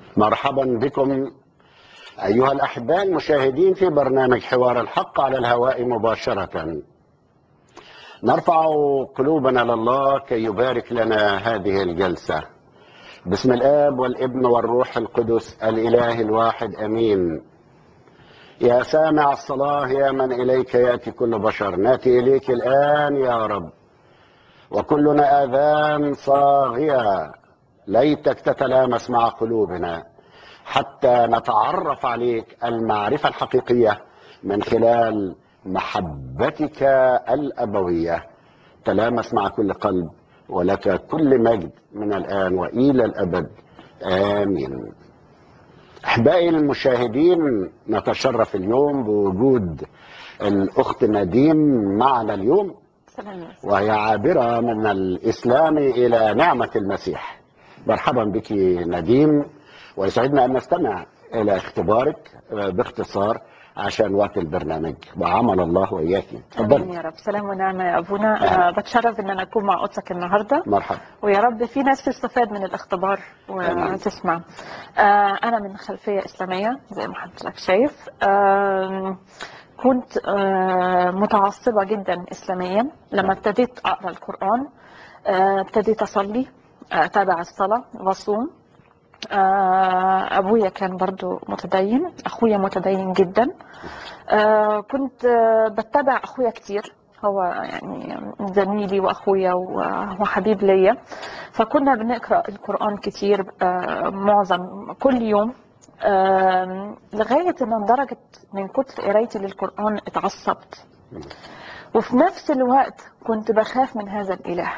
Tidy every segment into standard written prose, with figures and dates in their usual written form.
مرحبا بكم أيها الأحباء المشاهدين في برنامج حوار الحق على الهواء مباشرة. نرفع قلوبنا لله كي يبارك لنا هذه الجلسة. باسم الآب والابن والروح القدس الإله الواحد أمين. يا سامع الصلاة يا من إليك يأتي كل بشر، نأتي إليك الآن يا رب وكلنا آذان صاغية، ليتك تتلامس مع قلوبنا حتى نتعرف عليك المعرفة الحقيقية من خلال محبتك الأبوية. تلامس مع كل قلب، ولك كل مجد من الآن وإلى الأبد آمين. أحبائي المشاهدين، نتشرف اليوم بوجود الأخت نديم معنا اليوم، وهي عابرة من الإسلام إلى نعمة المسيح. مرحبا بك نديم، ويسعدنا أن نستمع إلى اختبارك باختصار عشان وقت البرنامج، وعمل الله وإياك. امين يا رب. سلام ونعمه يا ابونا. بتشرف ان انا اكون مع قدسك النهارده. مرحبا. ويا رب في ناس تستفاد من الاختبار وتسمع. انا من خلفيه اسلاميه زي ما حضرتك شايف. كنت متعصبه جدا اسلاميا. لما ابتديت اقرا القران ابتديت اصلي، اتابع الصلاه واصوم. ابويا كان برضو متدين، اخويا متدين جدا. كنت بتابع اخويا كتير، هو يعني زميلي واخويا وحبيب ليا، فكنا بنقرا القران كتير معظم كل يوم، لغايه ان لدرجه من كتر قرايتي للقران اتعصبت، وفي نفس الوقت كنت بخاف من هذا الاله.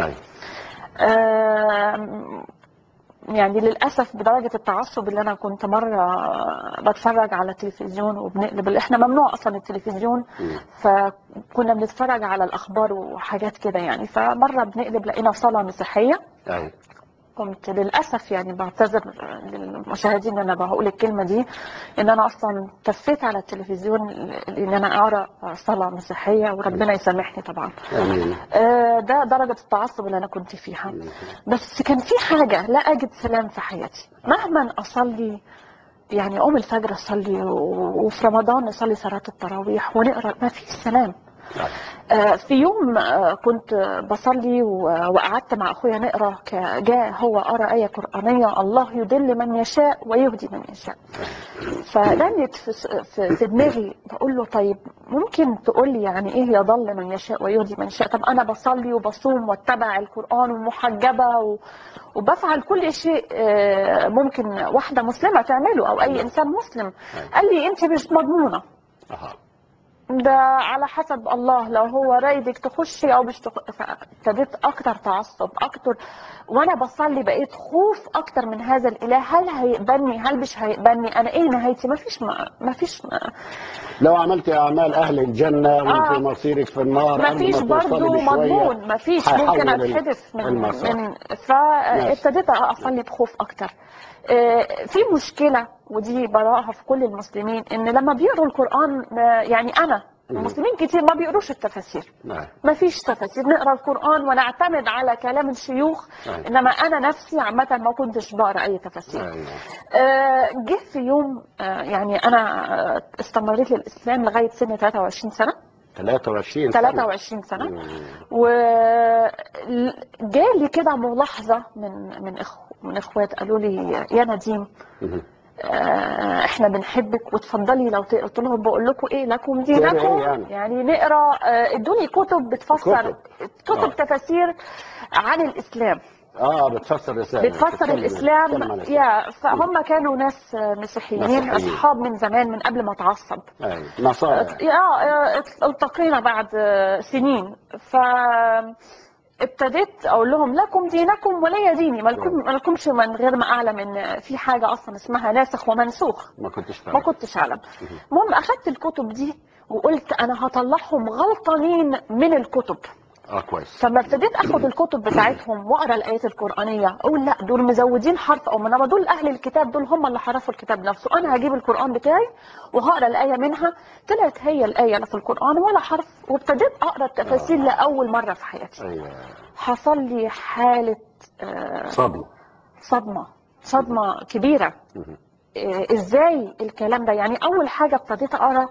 يعني للاسف بدرجه التعصب اللي انا كنت مره بتفرج على التلفزيون وبنقلب، احنا ممنوع اصلا التلفزيون، فكنا بنتفرج على الاخبار وحاجات كده يعني، فمره بنقلب لقينا صلاه مسيحيه. كنت للاسف يعني بعتذر للمشاهدين ان انا بقول الكلمه دي، ان انا اصلا تفيت على التلفزيون ان انا اقرا صلاه مسيحيه، وربنا يسامحني طبعا. ده درجه التعصب اللي انا كنت فيها. بس كان في حاجه لا اجد سلام في حياتي مهما اصلي، يعني اقوم الفجر اصلي، وفي رمضان نصلي صلاه التراويح ونقرا، ما فيش سلام. في يوم كنت بصلي وقعدت مع اخويا نقرا، جاء هو قرا ايه قرانيه: الله يضل من يشاء ويهدي من يشاء. فرنت في دماغي، بقول له طيب ممكن تقول لي يعني ايه يضل من يشاء ويهدي من يشاء؟ طب انا بصلي وبصوم واتبع القران ومحجبه وبفعل كل شيء ممكن واحده مسلمه تعمله او اي انسان مسلم. قال لي انت مش مضمونه، ده على حسب الله، لو هو رايدك تخشي او مش فابتديت اكتر تعصب اكتر، وانا بصلي بقيت خوف اكتر من هذا الاله. هل هيقبلني؟ هل مش هيقبلني؟ انا ايه نهايتي؟ ما فيش لو عملت اعمال اهل الجنه وانت مصيرك في النار، ما فيش برضه مضمون، ما فيش، ممكن اتحدث من فابتديت اصلي بخوف اكتر. في مشكله ودي براءها في كل المسلمين، ان لما بيقروا القران، يعني انا المسلمين كتير ما بيقروش التفاسير. ما فيش تفاسير، نقرا القران ونعتمد على كلام الشيوخ، انما انا نفسي عامه ما كنتش بقرا اي تفاسير. جه في يوم، يعني انا استمريت للاسلام لغايه سن 23 سنه. 23 سنه. وجالي كده ملاحظه من اخوات، قالوا لي يا نديم احنا بنحبك وتفضلي لو قلت لهم بقول لكم ايه، لكم دينكم، يعني نقرا. ادوني كتب بتفسر، كتب تفاسير عن الاسلام. بتفسر الاسلام. فهم كانوا ناس مسيحيين اصحاب من زمان، من قبل ما اتعصب. التقينا بعد سنين، ابتديت اقول لهم لكم دينكم ولي ديني. ما لكمش من غير ما اعلم ان في حاجه اصلا اسمها ناسخ ومنسوخ. ما كنتش اعلم. المهم اخذت الكتب دي وقلت انا هطلعهم غلطانين من الكتب. كويس. فلما ابتديت اخد الكتب بتاعتهم واقرا الايات القرانيه، اقول لا دول مزودين حرف، او انما دول اهل الكتاب، دول هم اللي حرفوا الكتاب نفسه. انا هجيب القران بتاعي وهقرا الايه منها، طلعت هي الايه لا في القران ولا حرف. وابتديت اقرا التفاسير لاول مره في حياتي. حصل لي حاله صدمه صدمة كبيرة. ازاي الكلام ده؟ يعني اول حاجة ابتديت اقرا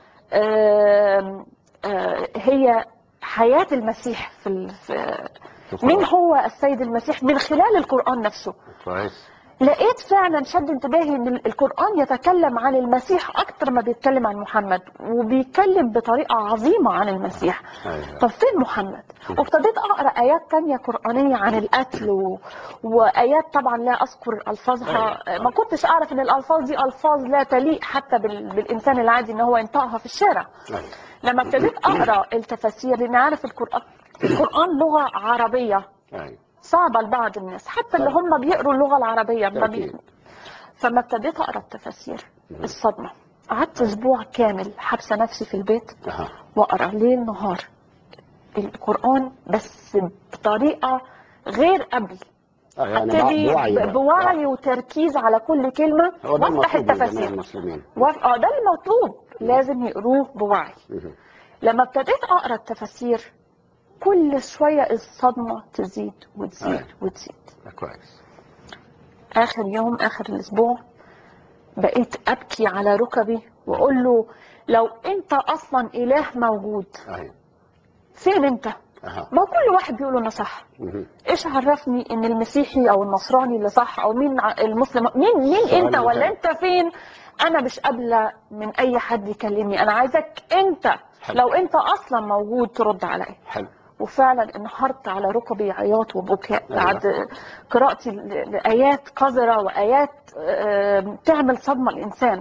هي حياة المسيح مين هو السيد المسيح من خلال القرآن نفسه. كويس. لقيت فعلا شد انتباهي ان القرآن يتكلم عن المسيح اكتر ما بيتكلم عن محمد، وبيتكلم بطريقة عظيمة عن المسيح. طب فين محمد؟ وابتديت اقرا ايات تانية قرآنية عن القتل وايات طبعا لا اذكر الفاظها. ما كنتش اعرف ان الالفاظ دي الفاظ لا تليق حتى بالانسان العادي ان هو ينطقها في الشارع. لما ابتديت اقرا التفاسير، لان عارف القرآن لغة عربية صعبة لبعض الناس، حتى اللي هم بيقروا اللغة العربية فما ابتديت اقرا التفاسير الصدمة. قعدت اسبوع كامل حابسة نفسي في البيت واقرا ليل نهار القرآن، بس بطريقة غير قبل. ابتدي بوعي وتركيز على كل كلمة وافتح التفاسير. ده المطلوب، لازم يقروه بوعي. لما ابتديت اقرا التفاسير كل شوية الصدمة تزيد وتزيد وتزيد. كويس. آخر يوم آخر الأسبوع بقيت أبكي على ركبي وأقول له لو أنت أصلا إله موجود فين أنت؟ ما كل واحد بيقول أنا صح. إيش عرفني إن المسيحي أو النصراني اللي صح أو مين المسلم؟ مين أنت ولا أنت فين؟ أنا مش قابلة من أي حد يكلمني، أنا عايزك أنت لو أنت أصلا موجود ترد عليا. وفعلا انهارت على ركبي عياط وبكاء بعد قراءتي لآيات قذرة وآيات تعمل صدمة الإنسان.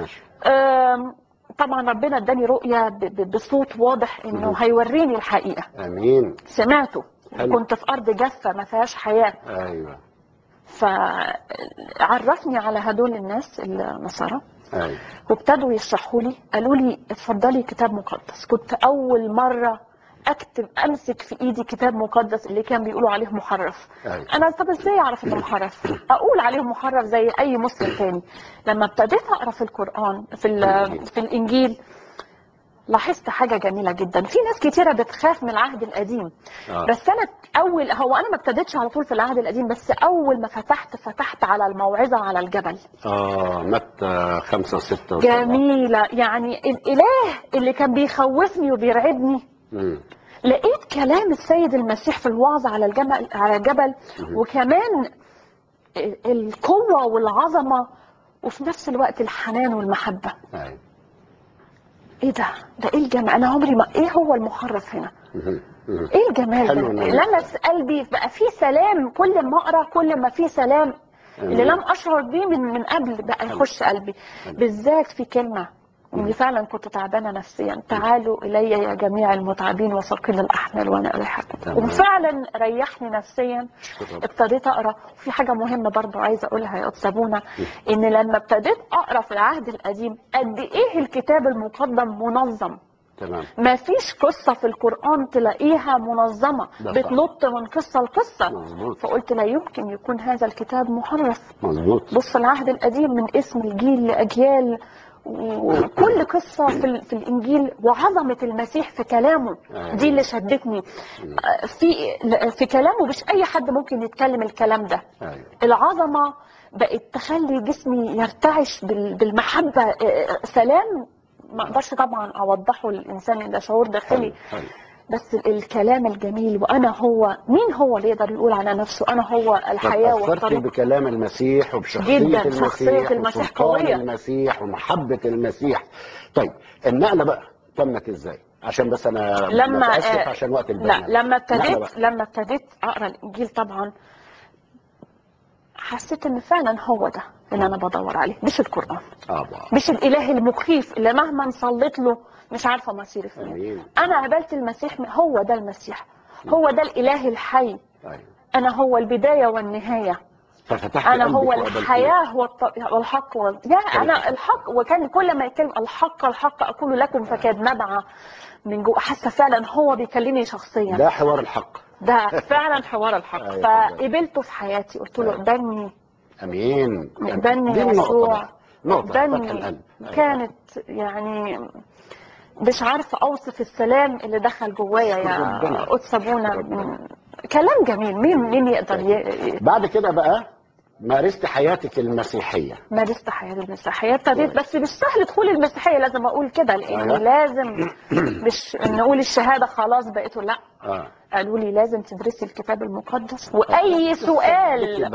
طبعا ربنا اداني رؤية بصوت واضح انه هيوريني الحقيقة. امين. سمعته. كنت في ارض جافة ما فيهاش حياة. ايوه. فعرفني على هدول الناس النصارى. ايوه. وابتدوا يشرحوا لي، قالوا لي اتفضلي كتاب مقدس. كنت اول مرة امسك في ايدي كتاب مقدس اللي كان بيقولوا عليه محرف. انا طب ازاي اعرف انه محرف؟ اقول عليه محرف زي اي مسلم تاني. لما ابتديت اقرا في القرآن في الانجيل لاحظت حاجة جميلة جدا. في ناس كتيرة بتخاف من العهد القديم. بس انا انا ما ابتديتش على طول في العهد القديم، بس اول ما فتحت على الموعظة على الجبل. متى 5 و6 جميلة. يعني الاله اللي كان بيخوفني وبيرعبني لقيت كلام السيد المسيح في الوعظ على الجبل وكمان القوة والعظمة وفي نفس الوقت الحنان والمحبة. ايه ده ايه الجمال؟ انا عمري ما ايه هو المحرف هنا؟ ايه الجمال ده؟ لمس قلبي، بقى في سلام كل ما اقرا، كل ما في سلام اللي لم اشعر بيه من قبل بقى يخش قلبي. بالذات في كلمة اني فعلا كنت تعبانه نفسيا، تعالوا الي يا جميع المتعبين وثقيل الاحمال وانا اريحكم. وفعلا ريحني نفسيا. ابتديت اقرا. وفي حاجه مهمه برضو عايزه اقولها يا سابونا، ان لما ابتديت اقرا في العهد القديم قد ايه الكتاب المقدم منظم. تمام. ما فيش قصة في القرآن تلاقيها منظمة بتنط من قصة لقصة. مظبوط. فقلت لا يمكن يكون هذا الكتاب محرف. مظبوط. بص العهد القديم من اسم الجيل لأجيال، وكل قصة في الإنجيل وعظمة المسيح في كلامه. دي اللي شدتني في كلامه. مش أي حد ممكن يتكلم الكلام ده. العظمة بقت تخلي جسمي يرتعش بالمحبة. سلام ما اقدرش طبعا اوضحه للانسان، ده شعور داخلي. بس الكلام الجميل. وانا هو مين هو اللي يقدر يقول على نفسه انا هو الحياه والطريق؟ بكلام المسيح وبشخصيه جدا. المسيح شخصيه المسيح قويه. المسيح ومحبه المسيح. طيب النقله بقى تمت ازاي؟ عشان بس انا متاسف عشان وقت البرنامج. لا لما ابتديت اقرا الانجيل طبعا حسيت ان فعلا هو ده اللي انا بدور عليه، مش القرآن. مش الاله المخيف اللي مهما صليت له مش عارفه مصيري فين. انا قابلت المسيح، هو ده المسيح، هو ده الاله الحي. انا هو البدايه والنهايه. انا هو الحياه والحق انا الحق. وكان كل ما يتكلم الحق الحق اقول لكم فكاد نبع من جوه. حاسه فعلا هو بيكلمني شخصيا. ده حوار الحق. ده فعلا حوار الحق. فقبلته في حياتي. قلت له اقبلني. امين. اقبلني يسوع. نقطة فتح القلب. كانت يعني مش عارفه اوصف السلام اللي دخل جوايا يا سابونا. كلام جميل. مين يقدر بعد كده بقى مارست حياتك المسيحية. مارست حياتي المسيحية، ابتديت بس مش سهل دخول المسيحية، لازم أقول كده، لأني لازم مش نقول الشهادة خلاص بقيته، لا. قالوا لي لازم تدرسي الكتاب المقدس، وأي سؤال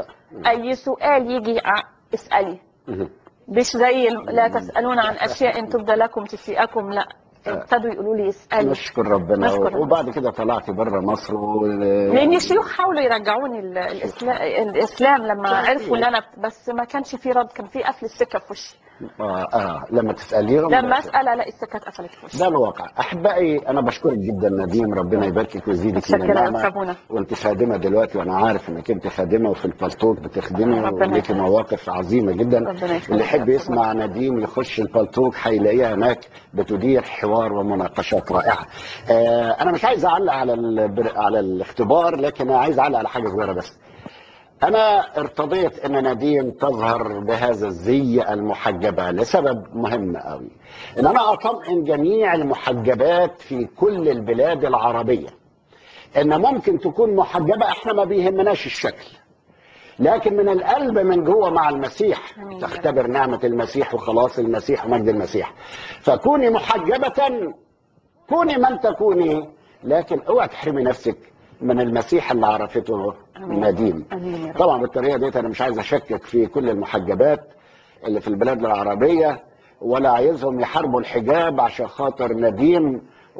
يجي اسألي، مش زي لا تسألون عن أشياء إن تبدى لكم تسيئكم، لا. ابتدوا يقولوا لي اسألي. نشكر ربنا. وبعد كده طلعتي بره مصر لأن الشيوخ حاولوا يرجعوني الإسلام لما عرفوا اللي أنا، بس ما كانش في رد، كان في قفل السكة في وشي. لما تسأليهم، لما أسأل ألاقي السكة اتقفلت في وشي. ده الواقع. أحبائي، أنا بشكرك جدا نديم، ربنا يباركك ويزيدك من النعمة. وأنت خادمة دلوقتي، وأنا عارف إنك أنت خادمة وفي البلطوك بتخدمي، وليكي مواقف عظيمة جدا. اللي يحب يسمع نديم يخش البلطوك هيلاقيها هناك بتدير حوار ومناقشات رائعة. أنا مش عايز أعلق على الاختبار، لكن عايز أعلق على حاجة صغيرة بس. أنا ارتضيت أن نديم تظهر بهذا الزي المحجبة لسبب مهم قوي، أن أنا أطمئن جميع المحجبات في كل البلاد العربية أن ممكن تكون محجبة، إحنا ما بيهمناش الشكل، لكن من القلب من جوه مع المسيح تختبر نعمة المسيح وخلاص المسيح ومجد المسيح. فكوني محجبة، كوني من تكوني، لكن اوعى تحرمي نفسك من المسيح اللي عرفته نديم. طبعا بالطريقه ديت انا مش عايز اشكك في كل المحجبات اللي في البلاد العربيه، ولا عايزهم يحاربوا الحجاب عشان خاطر نديم،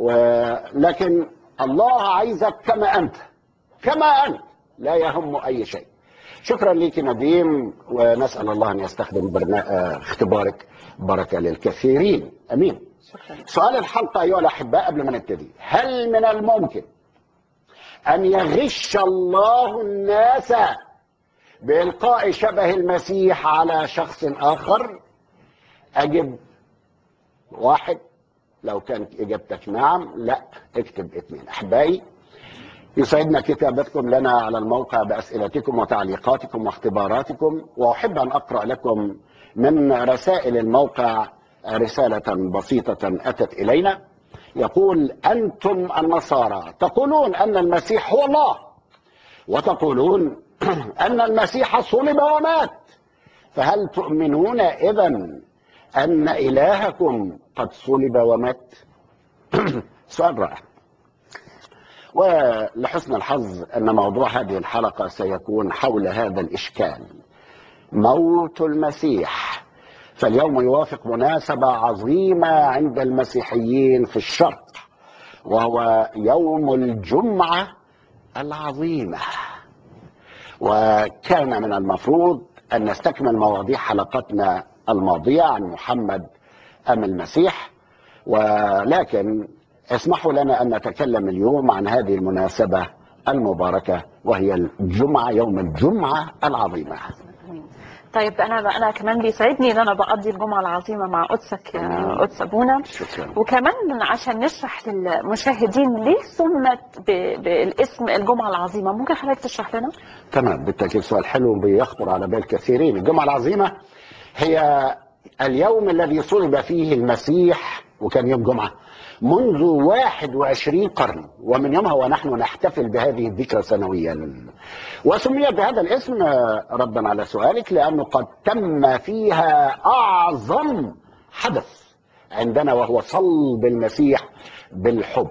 لكن الله عايزك كما انت، كما انت، لا يهم اي شيء. شكرا ليك نديم، ونسال الله ان يستخدم اختبارك بركه للكثيرين. امين. سؤال الحلقة أيها الأحباء قبل ما نبتدي: هل من الممكن أن يغش الله الناس بإلقاء شبه المسيح على شخص آخر؟ أجب 1. لو كانت إجابتك نعم، لا اكتب 2. أحبائي، يسعدنا كتابتكم لنا على الموقع بأسئلتكم وتعليقاتكم واختباراتكم، وأحب أن أقرأ لكم من رسائل الموقع رسالة بسيطة أتت إلينا. يقول: أنتم النصارى تقولون أن المسيح هو الله، وتقولون أن المسيح صلب ومات، فهل تؤمنون إذن أن إلهكم قد صلب ومات؟ سؤال رائع. ولحسن الحظ أن موضوع هذه الحلقة سيكون حول هذا الإشكال، موت المسيح. فاليوم يوافق مناسبة عظيمة عند المسيحيين في الشرق، وهو يوم الجمعة العظيمة. وكان من المفروض أن نستكمل مواضيع حلقتنا الماضية عن محمد أم المسيح، ولكن اسمحوا لنا أن نتكلم اليوم عن هذه المناسبة المباركة، وهي الجمعة، يوم الجمعة العظيمة. طيب أنا كمان بيسعدني إن أنا بقضي الجمعة العظيمة مع قدسك يا قدس أبونا. وكمان عشان نشرح للمشاهدين ليه سمت بالاسم الجمعة العظيمة، ممكن حضرتك تشرح لنا؟ تمام، بالتأكيد سؤال حلو بيخطر على بال كثيرين. الجمعة العظيمة هي اليوم الذي صلب فيه المسيح، وكان يوم جمعة منذ 21 قرن، ومن يومها ونحن نحتفل بهذه الذكرى سنويا. وسميت بهذا الاسم ردا على سؤالك لأنه قد تم فيها أعظم حدث عندنا، وهو صلب المسيح بالحب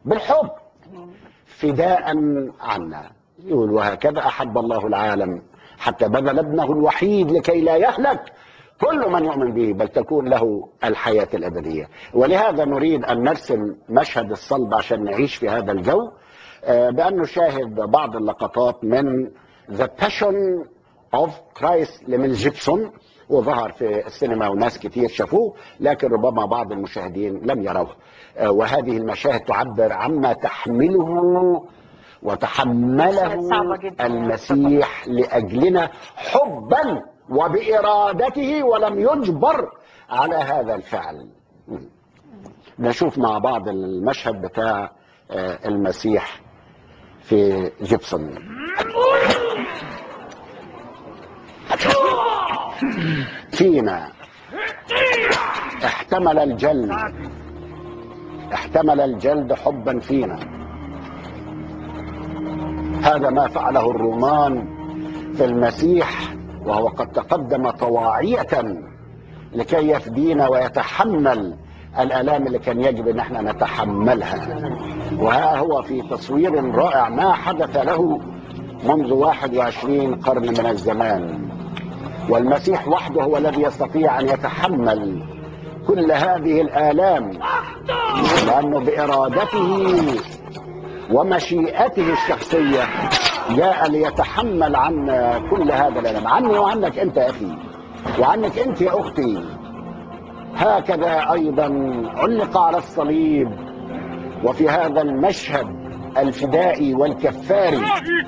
فداء عنا. يقول: وهكذا أحب الله العالم حتى بذل ابنه الوحيد لكي لا يهلك كل من يؤمن به، بل تكون له الحياة الأبدية. ولهذا نريد أن نرسم مشهد الصلب عشان نعيش في هذا الجو، بأن نشاهد بعض اللقطات من The Passion of Christ لميل جيبسون، وظهر في السينما وناس كتير شافوه، لكن ربما بعض المشاهدين لم يروه. وهذه المشاهد تعبر عما تحمله وتحمله المسيح لأجلنا حبا وبإرادته، ولم يجبر على هذا الفعل. نشوف مع بعض المشهد بتاع المسيح في جيبسون. فينا احتمل الجلد حبا فينا. هذا ما فعله الرومان في المسيح وهو قد تقدم طواعية لكي يفدينا ويتحمل الآلام اللي كان يجب ان احنا نتحملها. وها هو في تصوير رائع ما حدث له منذ 21 قرن من الزمان، والمسيح وحده هو الذي يستطيع ان يتحمل كل هذه الآلام، لأنه بإرادته ومشيئته الشخصية جاء ليتحمل عنا كل هذا الألم، عني وعنك أنت يا أخي، وعنك أنت يا أختي. هكذا أيضا علق على الصليب، وفي هذا المشهد الفدائي والكفاري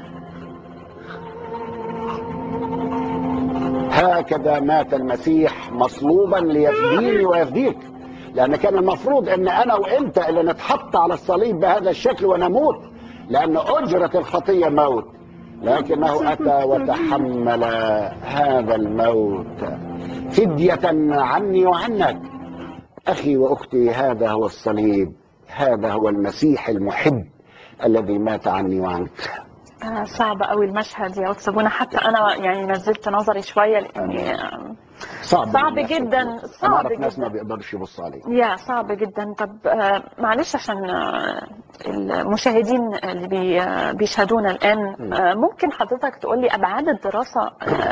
هكذا مات المسيح مصلوبا ليفديني ويفديك. لأن كان المفروض أن أنا وإنت اللي نتحط على الصليب بهذا الشكل ونموت، لأن أجرة الخطية موت، لكنه أتى وتحمل هذا الموت فدية عني وعنك. أخي وأختي، هذا هو الصليب، هذا هو المسيح المحب الذي مات عني وعنك. صعب قوي المشهد يا أستاذ بونا، حتى أنا يعني نزلت نظري شوية لأني صعب جدا، أنا أعرف ناس ما بيقدرش يبصوا عليه. يا صعب جدا. طب معلش عشان المشاهدين اللي بيشاهدونا الآن، ممكن حضرتك تقول لي أبعاد الدراسة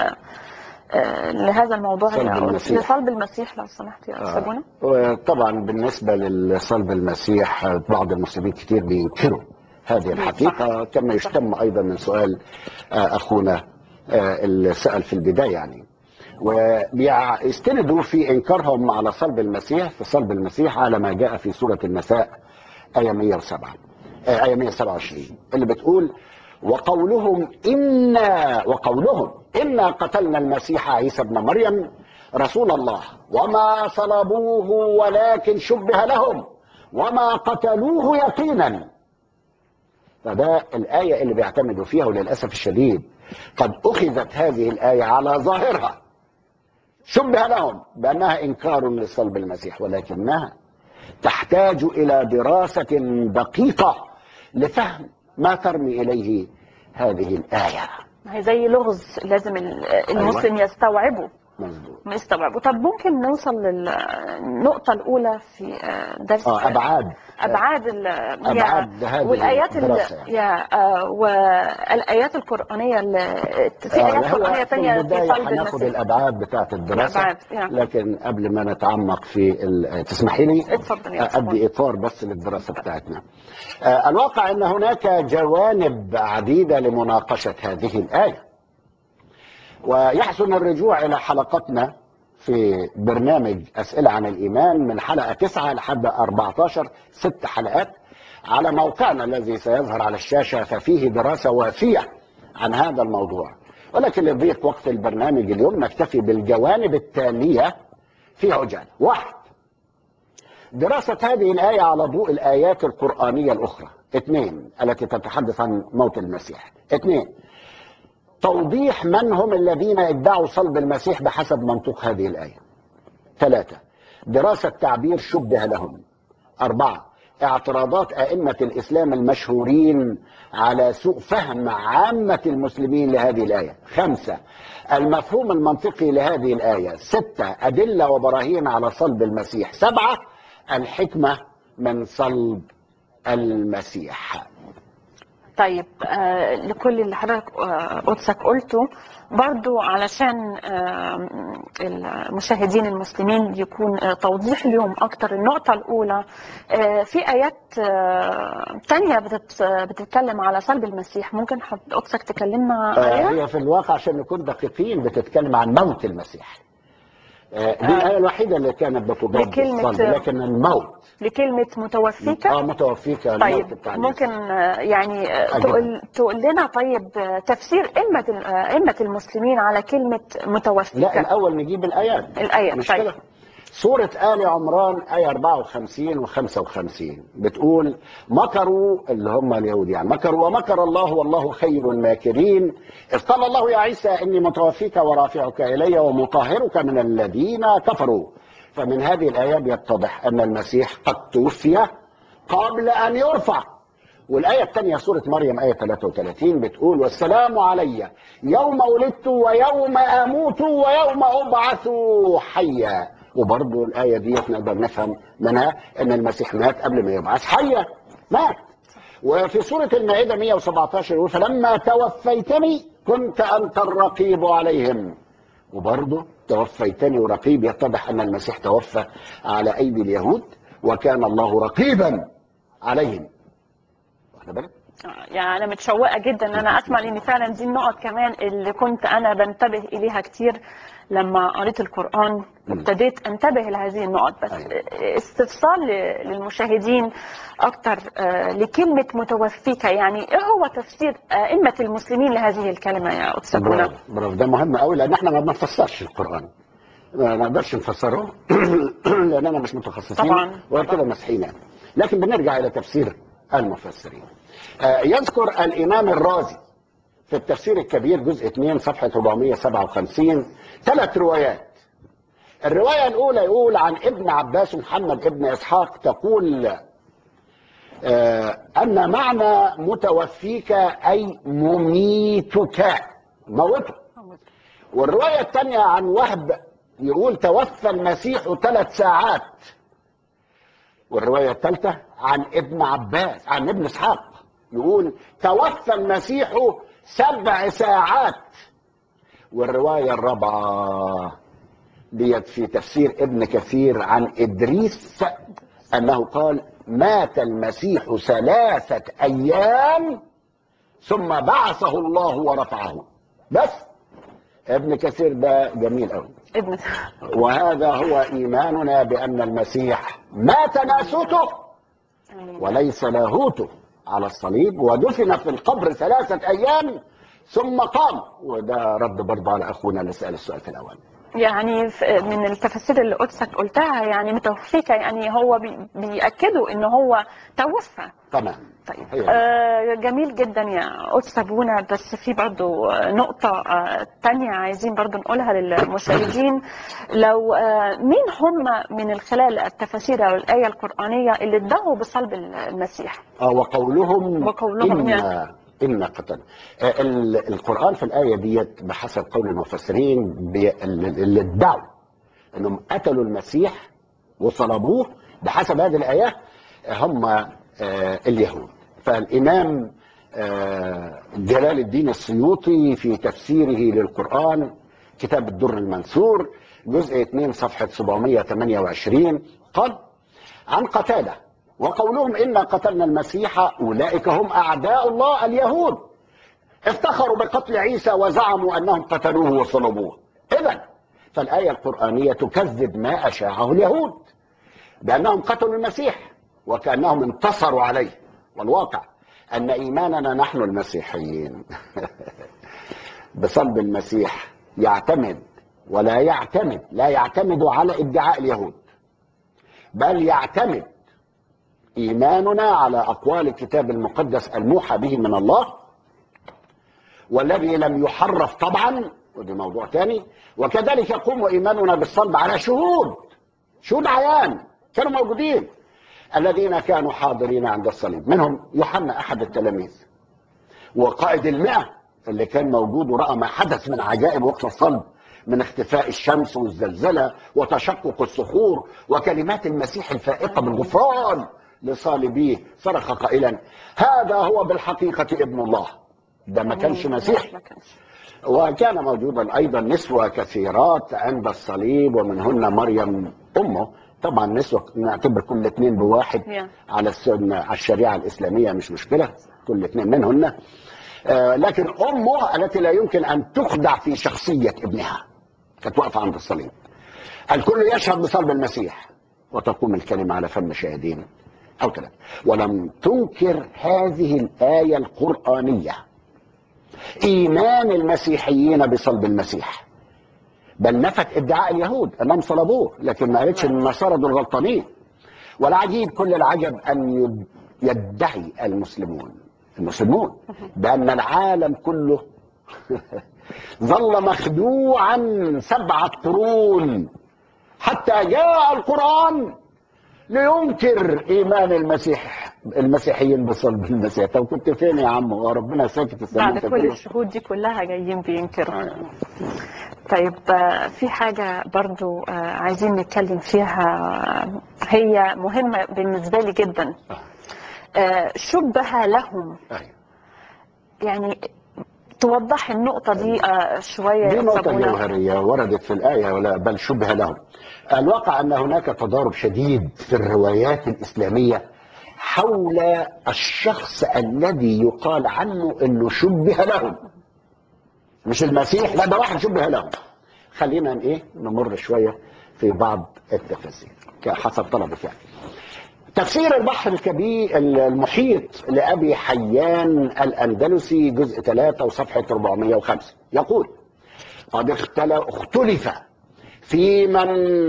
لهذا الموضوع لصلب المسيح لو سمحت يا أستاذ بونا؟ طبعا بالنسبة لصلب المسيح بعض المسلمين كتير بينكروا هذه الحقيقة، كما يشتم أيضا من سؤال أخونا اللي سأل في البداية يعني، وبيستندوا في إنكارهم على صلب المسيح في صلب المسيح على ما جاء في سورة النساء آية 107 آية 127 اللي بتقول وقولهم إنا قتلنا المسيح عيسى ابن مريم رسول الله وما صلبوه ولكن شبه لهم وما قتلوه يقينا. فده الآية اللي بيعتمدوا فيها، وللأسف الشديد قد أخذت هذه الآية على ظاهرها، شبه لهم بأنها إنكار لصلب المسيح، ولكنها تحتاج إلى دراسة دقيقة لفهم ما ترمي إليه هذه الآية. هي زي لغز لازم المسلم يستوعبه. مظبوط. طب ممكن نوصل للنقطة الأولى في درس أبعاد هذه والآيات والآيات القرآنية في آيات قرآنية ثانية في صلب المسيح. هناخد الأبعاد بتاعة الدراسة، لكن قبل ما نتعمق في تسمحي لي أدي إطار بس للدراسة بتاعتنا. الواقع أن هناك جوانب عديدة لمناقشة هذه الآية، ويحسن الرجوع إلى حلقتنا في برنامج أسئلة عن الإيمان من حلقة 9 لحد 14، 6 حلقات على موقعنا الذي سيظهر على الشاشة، ففيه دراسة وافية عن هذا الموضوع. ولكن لضيق وقت البرنامج اليوم نكتفي بالجوانب التالية في عجالة. 1. دراسة هذه الآية على ضوء الآيات القرآنية الأخرى. 2. التي تتحدث عن موت المسيح. 2. توضيح من هم الذين ادعوا صلب المسيح بحسب منطق هذه الآية. 3. دراسة تعبير شبه لهم. 4. اعتراضات أئمة الإسلام المشهورين على سوء فهم عامة المسلمين لهذه الآية. 5. المفهوم المنطقي لهذه الآية. 6. أدلة وبراهين على صلب المسيح. 7. الحكمة من صلب المسيح. طيب لكل اللي حضرتك قدسك قلته برضو علشان المشاهدين المسلمين يكون توضيح اليوم أكتر. النقطة الأولى في آيات تانية بتتكلم على صلب المسيح، ممكن قدسك تكلمنا عليها؟ هي في الواقع عشان نكون دقيقين بتتكلم عن موت المسيح. دي الآية الوحيدة اللي كانت بتضاد الصلب، لكن الموت لكلمة متوفيك. متوفيك. طيب ممكن يعني تقول لنا طيب تفسير أئمة المسلمين على كلمة متوفيك؟ لا، الأول نجيب الآيات. مش طيب. كده؟ سورة آل عمران آية 54 و55 بتقول مكروا، اللي هم اليهود يعني، مكروا ومكر الله والله خير الماكرين، إذ قال الله يا عيسى إني متوفيك ورافعك إلي ومطهرك من الذين كفروا. فمن هذه الآيات يتضح أن المسيح قد توفي قبل أن يرفع، والآية الثانية سورة مريم آية 33 بتقول والسلام علي يوم ولدت ويوم أموت ويوم أبعث حيا. وبرضه الآية دي نقدر نفهم منها أن المسيح مات قبل ما يبعث حيا، مات. وفي سورة المائدة 117 يقول فلما توفيتني كنت أنت الرقيب عليهم. وبرضه توفيتني ورقيب، يتضح أن المسيح توفى على أيدي اليهود وكان الله رقيبا عليهم. واخد بالك؟ يعني انا متشوقه جدا ان انا اسمع، لان فعلا دي النقط كمان اللي كنت انا بنتبه اليها كتير لما قريت القران، وابتديت انتبه لهذه النقط. بس استفسار للمشاهدين اكتر لكلمه متوفيك، يعني ايه هو تفسير ائمه المسلمين لهذه الكلمه يا قدس ابونا؟ برافو، ده مهم قوي، لان احنا ما بنفسرش القران، ما نقدرش نفسره لاننا مش متخصصين طبعا وكده مسحين يعني. لكن بنرجع الى تفسير المفسرين. يذكر الامام الرازي في التفسير الكبير جزء 2 صفحه 457 3 روايات. الروايه الاولى يقول عن ابن عباس محمد ابن اسحاق تقول ان معنى متوفيك اي مميتك، موته. والروايه الثانيه عن وهب يقول توفى المسيح 3 ساعات. والروايه الثالثه عن ابن عباس عن ابن اسحاق يقول توفى المسيح 7 ساعات. والروايه الرابعه ديت في تفسير ابن كثير عن ادريس انه قال مات المسيح 3 ايام ثم بعثه الله ورفعه. بس ابن كثير ده جميل قوي. وهذا هو ايماننا بان المسيح مات ناسوته وليس لاهوته على الصليب، ودفن في القبر 3 ايام ثم قام. وده رد برضه على اخونا اللي سال السؤال في الاول. يعني من التفاسير اللي قدسك قلتها يعني متوفيك، يعني هو بيأكدوا ان هو توفى. تمام. طيب جميل جدا يا قدس ابونا. بس في برضو نقطة تانية عايزين برضو نقولها للمشاهدين. لو مين هم من خلال التفاسير او الآية القرآنية اللي ادعوا بصلب المسيح؟ وقولهم يعني إن قتل. القرآن في الآية ديت بحسب قول المفسرين اللي ادعوا انهم قتلوا المسيح وصلبوه بحسب هذه الآية هم اليهود. فالإمام جلال الدين السيوطي في تفسيره للقرآن كتاب الدر المنثور جزء 2 صفحة 728 قال عن قتادة وقولهم إنا قتلنا المسيح أولئك هم أعداء الله اليهود افتخروا بقتل عيسى وزعموا أنهم قتلوه وصلبوه. إذن فالآية القرآنية تكذب ما أشاعه اليهود بأنهم قتلوا المسيح وكأنهم انتصروا عليه. والواقع أن إيماننا نحن المسيحيين بصلب المسيح يعتمد لا يعتمد على ادعاء اليهود، بل يعتمد إيماننا على أقوال الكتاب المقدس الموحى به من الله والذي لم يحرف طبعا، ودي موضوع ثاني. وكذلك يقوم إيماننا بالصلب على شهود عيان كانوا موجودين الذين كانوا حاضرين عند الصليب، منهم يوحنا أحد التلاميذ وقائد 100 اللي كان موجود ورأى ما حدث من عجائب وقت الصلب من اختفاء الشمس والزلزلة وتشقق الصخور وكلمات المسيح الفائقة بالغفران لصالبيه، صرخ قائلا هذا هو بالحقيقة ابن الله. ده ما كانش مسيح. وكان موجودا أيضا نسوة كثيرات عند الصليب ومنهن مريم أمه. طبعا نسوة نعتبر كل 2 بواحد على الشريعة الإسلامية مش مشكلة، كل 2 منهن. لكن أمه التي لا يمكن أن تخدع في شخصية ابنها كانت واقفة عند الصليب. الكل يشهد بصلب المسيح وتقوم الكلمة على فم شاهدين أو 3. ولم تنكر هذه الآية القرآنية إيمان المسيحيين بصلب المسيح، بل نفت ادعاء اليهود أنهم صلبوه، لكن ما قالتش أن النصارى دول غلطانين. والعجيب كل العجب أن يدعي المسلمون بأن العالم كله ظل مخدوعا 7 قرون حتى جاء القرآن لينكر إيمان المسيح المسيحيين بصلب المسيح. طب كنت فين يا عم؟ وربنا ساكت السماء بعد كل الشهود دي كلها جايين بينكروا. طيب في حاجة برضو عايزين نتكلم فيها، هي مهمة بالنسبة لي جدا. شبه لهم، يعني توضح النقطة دي شوية. دي نقطة جوهرية وردت في الآية، ولا بل شبه لهم. الواقع أن هناك تضارب شديد في الروايات الإسلامية حول الشخص الذي يقال عنه أنه شبه لهم، مش المسيح، لا ده واحد شبه لهم. خلينا نمر شوية في بعض التفاسير حسب طلبك يعني. تفسير البحر الكبير المحيط لأبي حيان الأندلسي جزء 3 وصفحة 405 يقول: قد اختلف في من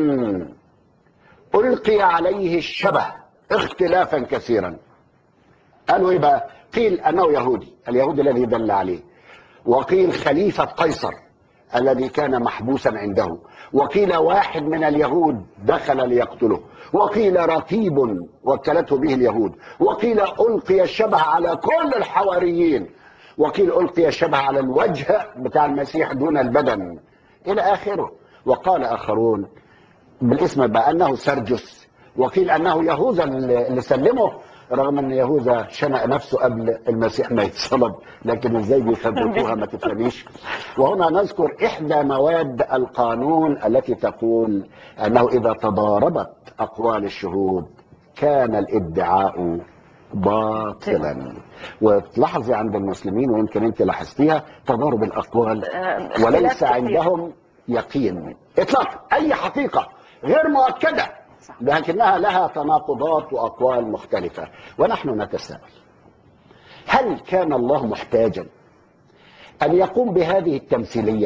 ألقي عليه الشبه اختلافا كثيرا. قالوا ايه بقى؟ قيل أنه يهودي، اليهودي الذي دل عليه، وقيل خليفة قيصر الذي كان محبوسا عنده، وقيل واحد من اليهود دخل ليقتله، وقيل ركيب وكلته به اليهود، وقيل ألقي الشبه على كل الحواريين، وقيل ألقي الشبه على الوجه بتاع المسيح دون البدن إلى آخره. وقال آخرون بالاسم بقى أنه سرجس، وقيل أنه يهوذا اللي سلمه، رغم أن يهوذا شنق نفسه قبل المسيح ما يتصلب، لكن ازاي بيثبتوها ما تفهميش. وهنا نذكر إحدى مواد القانون التي تقول أنه إذا تضاربت أقوال الشهود كان الادعاء باطلا. وتلاحظي عند المسلمين، ويمكن انت لاحظتيها، تضارب الأقوال وليس عندهم يقين إطلاقا، أي حقيقة غير مؤكدة، لكنها لها تناقضات وأقوال مختلفة. ونحن نتساءل: هل كان الله محتاجا أن يقوم بهذه التمثيلية؟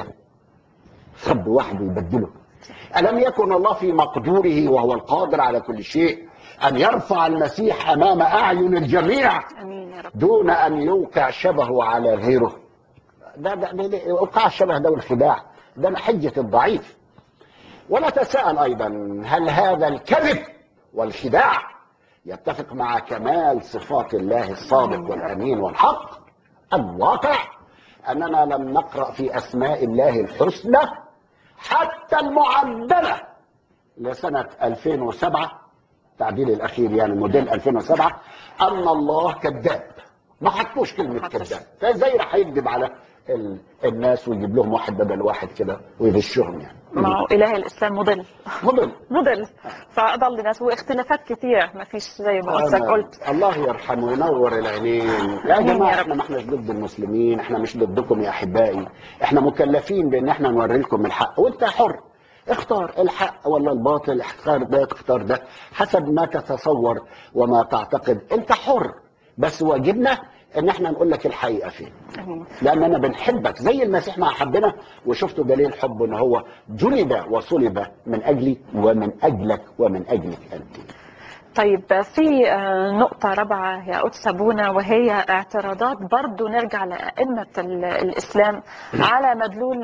خد واحد يبدله. ألم يكن الله في مقدوره وهو القادر على كل شيء أن يرفع المسيح أمام أعين الجميع دون أن يوقع شبهه على غيره؟ ده وقع الشبه ده والخداع ده حجة الضعيف. ونتساءل أيضا: هل هذا الكذب والخداع يتفق مع كمال صفات الله الصادق والأمين والحق؟ الواقع أننا لم نقرأ في أسماء الله الحسنى حتى المعدلة لسنة 2007، تعديل الأخير يعني موديل 2007، أن الله كذاب. ما حطوش كلمة كذاب، فازاي راح يكذب على الناس ويجيب لهم واحد بدل واحد كده ويغشهم يعني؟ ما هو إله الإسلام موديل فأضل الناس واختلافات كتير، ما فيش زي ما قلت. الله يرحمه وينور العينين. يا جماعة احنا ما احناش ضد المسلمين، احنا مش ضدكم يا أحبائي، احنا مكلفين بأن احنا نوري لكم الحق، وانت حر اختار الحق ولا الباطل، اختار ده اختار ده حسب ما تتصور وما تعتقد، انت حر، بس واجبنا ان احنا نقول لك الحقيقه فين، لاننا بنحبك زي المسيح ما حبنا. وشفتوا دليل حبه ان هو جلد وصلب من اجلي ومن اجلك ومن اجلك انت. طيب في نقطة رابعة يا قدس أبونا، وهي اعتراضات برضو نرجع لأئمة الإسلام على مدلول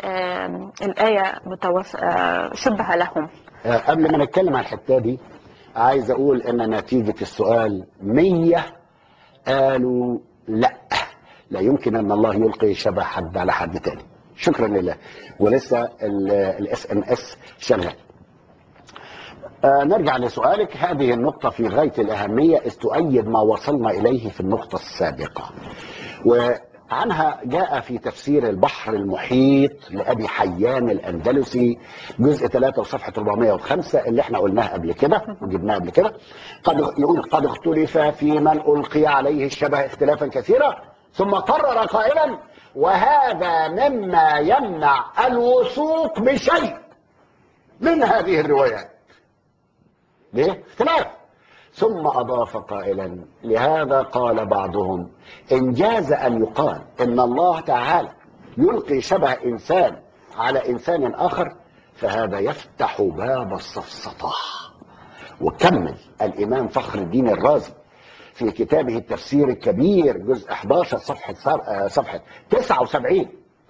الآية شبه لهم. قبل ما نتكلم عن الحتة دي عايز أقول إن نتيجة السؤال 100 قالوا لا يمكن أن الله يلقي شبه حد على حد تاني. شكرا لله. ولسه SMS شغال. نرجع لسؤالك. هذه النقطة في غاية الأهمية، إذ تؤيد ما وصلنا إليه في النقطة السابقة، وعنها جاء في تفسير البحر المحيط لأبي حيان الأندلسي جزء 3 وصفحة 405 اللي احنا قلناها قبل كده وجبناها قبل كده. يقول: قد اختلف في من ألقي عليه الشبه اختلافا كثيرا، ثم قرر قائلا: وهذا مما يمنع الوثوق بشيء من هذه الروايات. ليه؟ اختلاف. ثم أضاف قائلا: لهذا قال بعضهم إن جاز أن يقال إن الله تعالى يلقي شبه إنسان على إنسان آخر فهذا يفتح باب السفسطة. وكمل الإمام فخر الدين الرازي في كتابه التفسير الكبير جزء 11 صفحة 79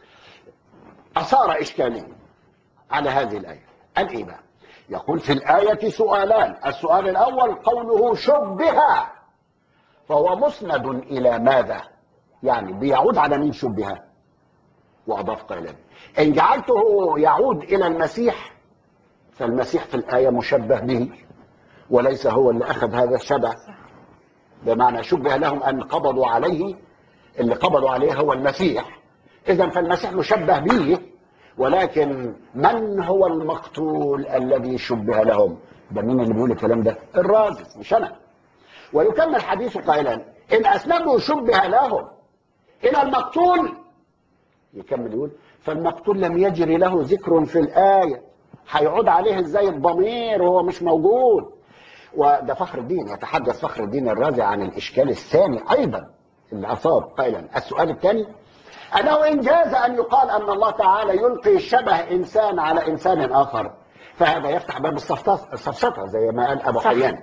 أثار إشكالية على هذه الآية. قال إيه بقى؟ يقول: في الآية سؤالان. السؤال الأول قوله شبه فهو مسند إلى ماذا؟ يعني بيعود على مين شبه؟ وأضاف قائلا إن جعلته يعود إلى المسيح فالمسيح في الآية مشبه به وليس هو اللي أخذ هذا الشبه، بمعنى شبه لهم أن قبضوا عليه، اللي قبضوا عليه هو المسيح، إذا فالمسيح مشبه به، ولكن من هو المقتول الذي شبه لهم؟ ده مين اللي بيقول الكلام ده؟ الرازي مش أنا. ويكمل حديث قائلا إن أسندوا شبه لهم إلى المقتول، يكمل يقول فالمقتول لم يجري له ذكر في الآية، هيعود عليه ازاي الضمير وهو مش موجود؟ وده فخر الدين يتحدث فخر الدين الرازي عن الإشكال الثاني أيضا اللي أصاب قائلا السؤال الثاني أنه إن جاز أن يقال أن الله تعالى يلقي شبه إنسان على إنسان آخر فهذا يفتح باب السفسطة زي ما قال أبو حيان.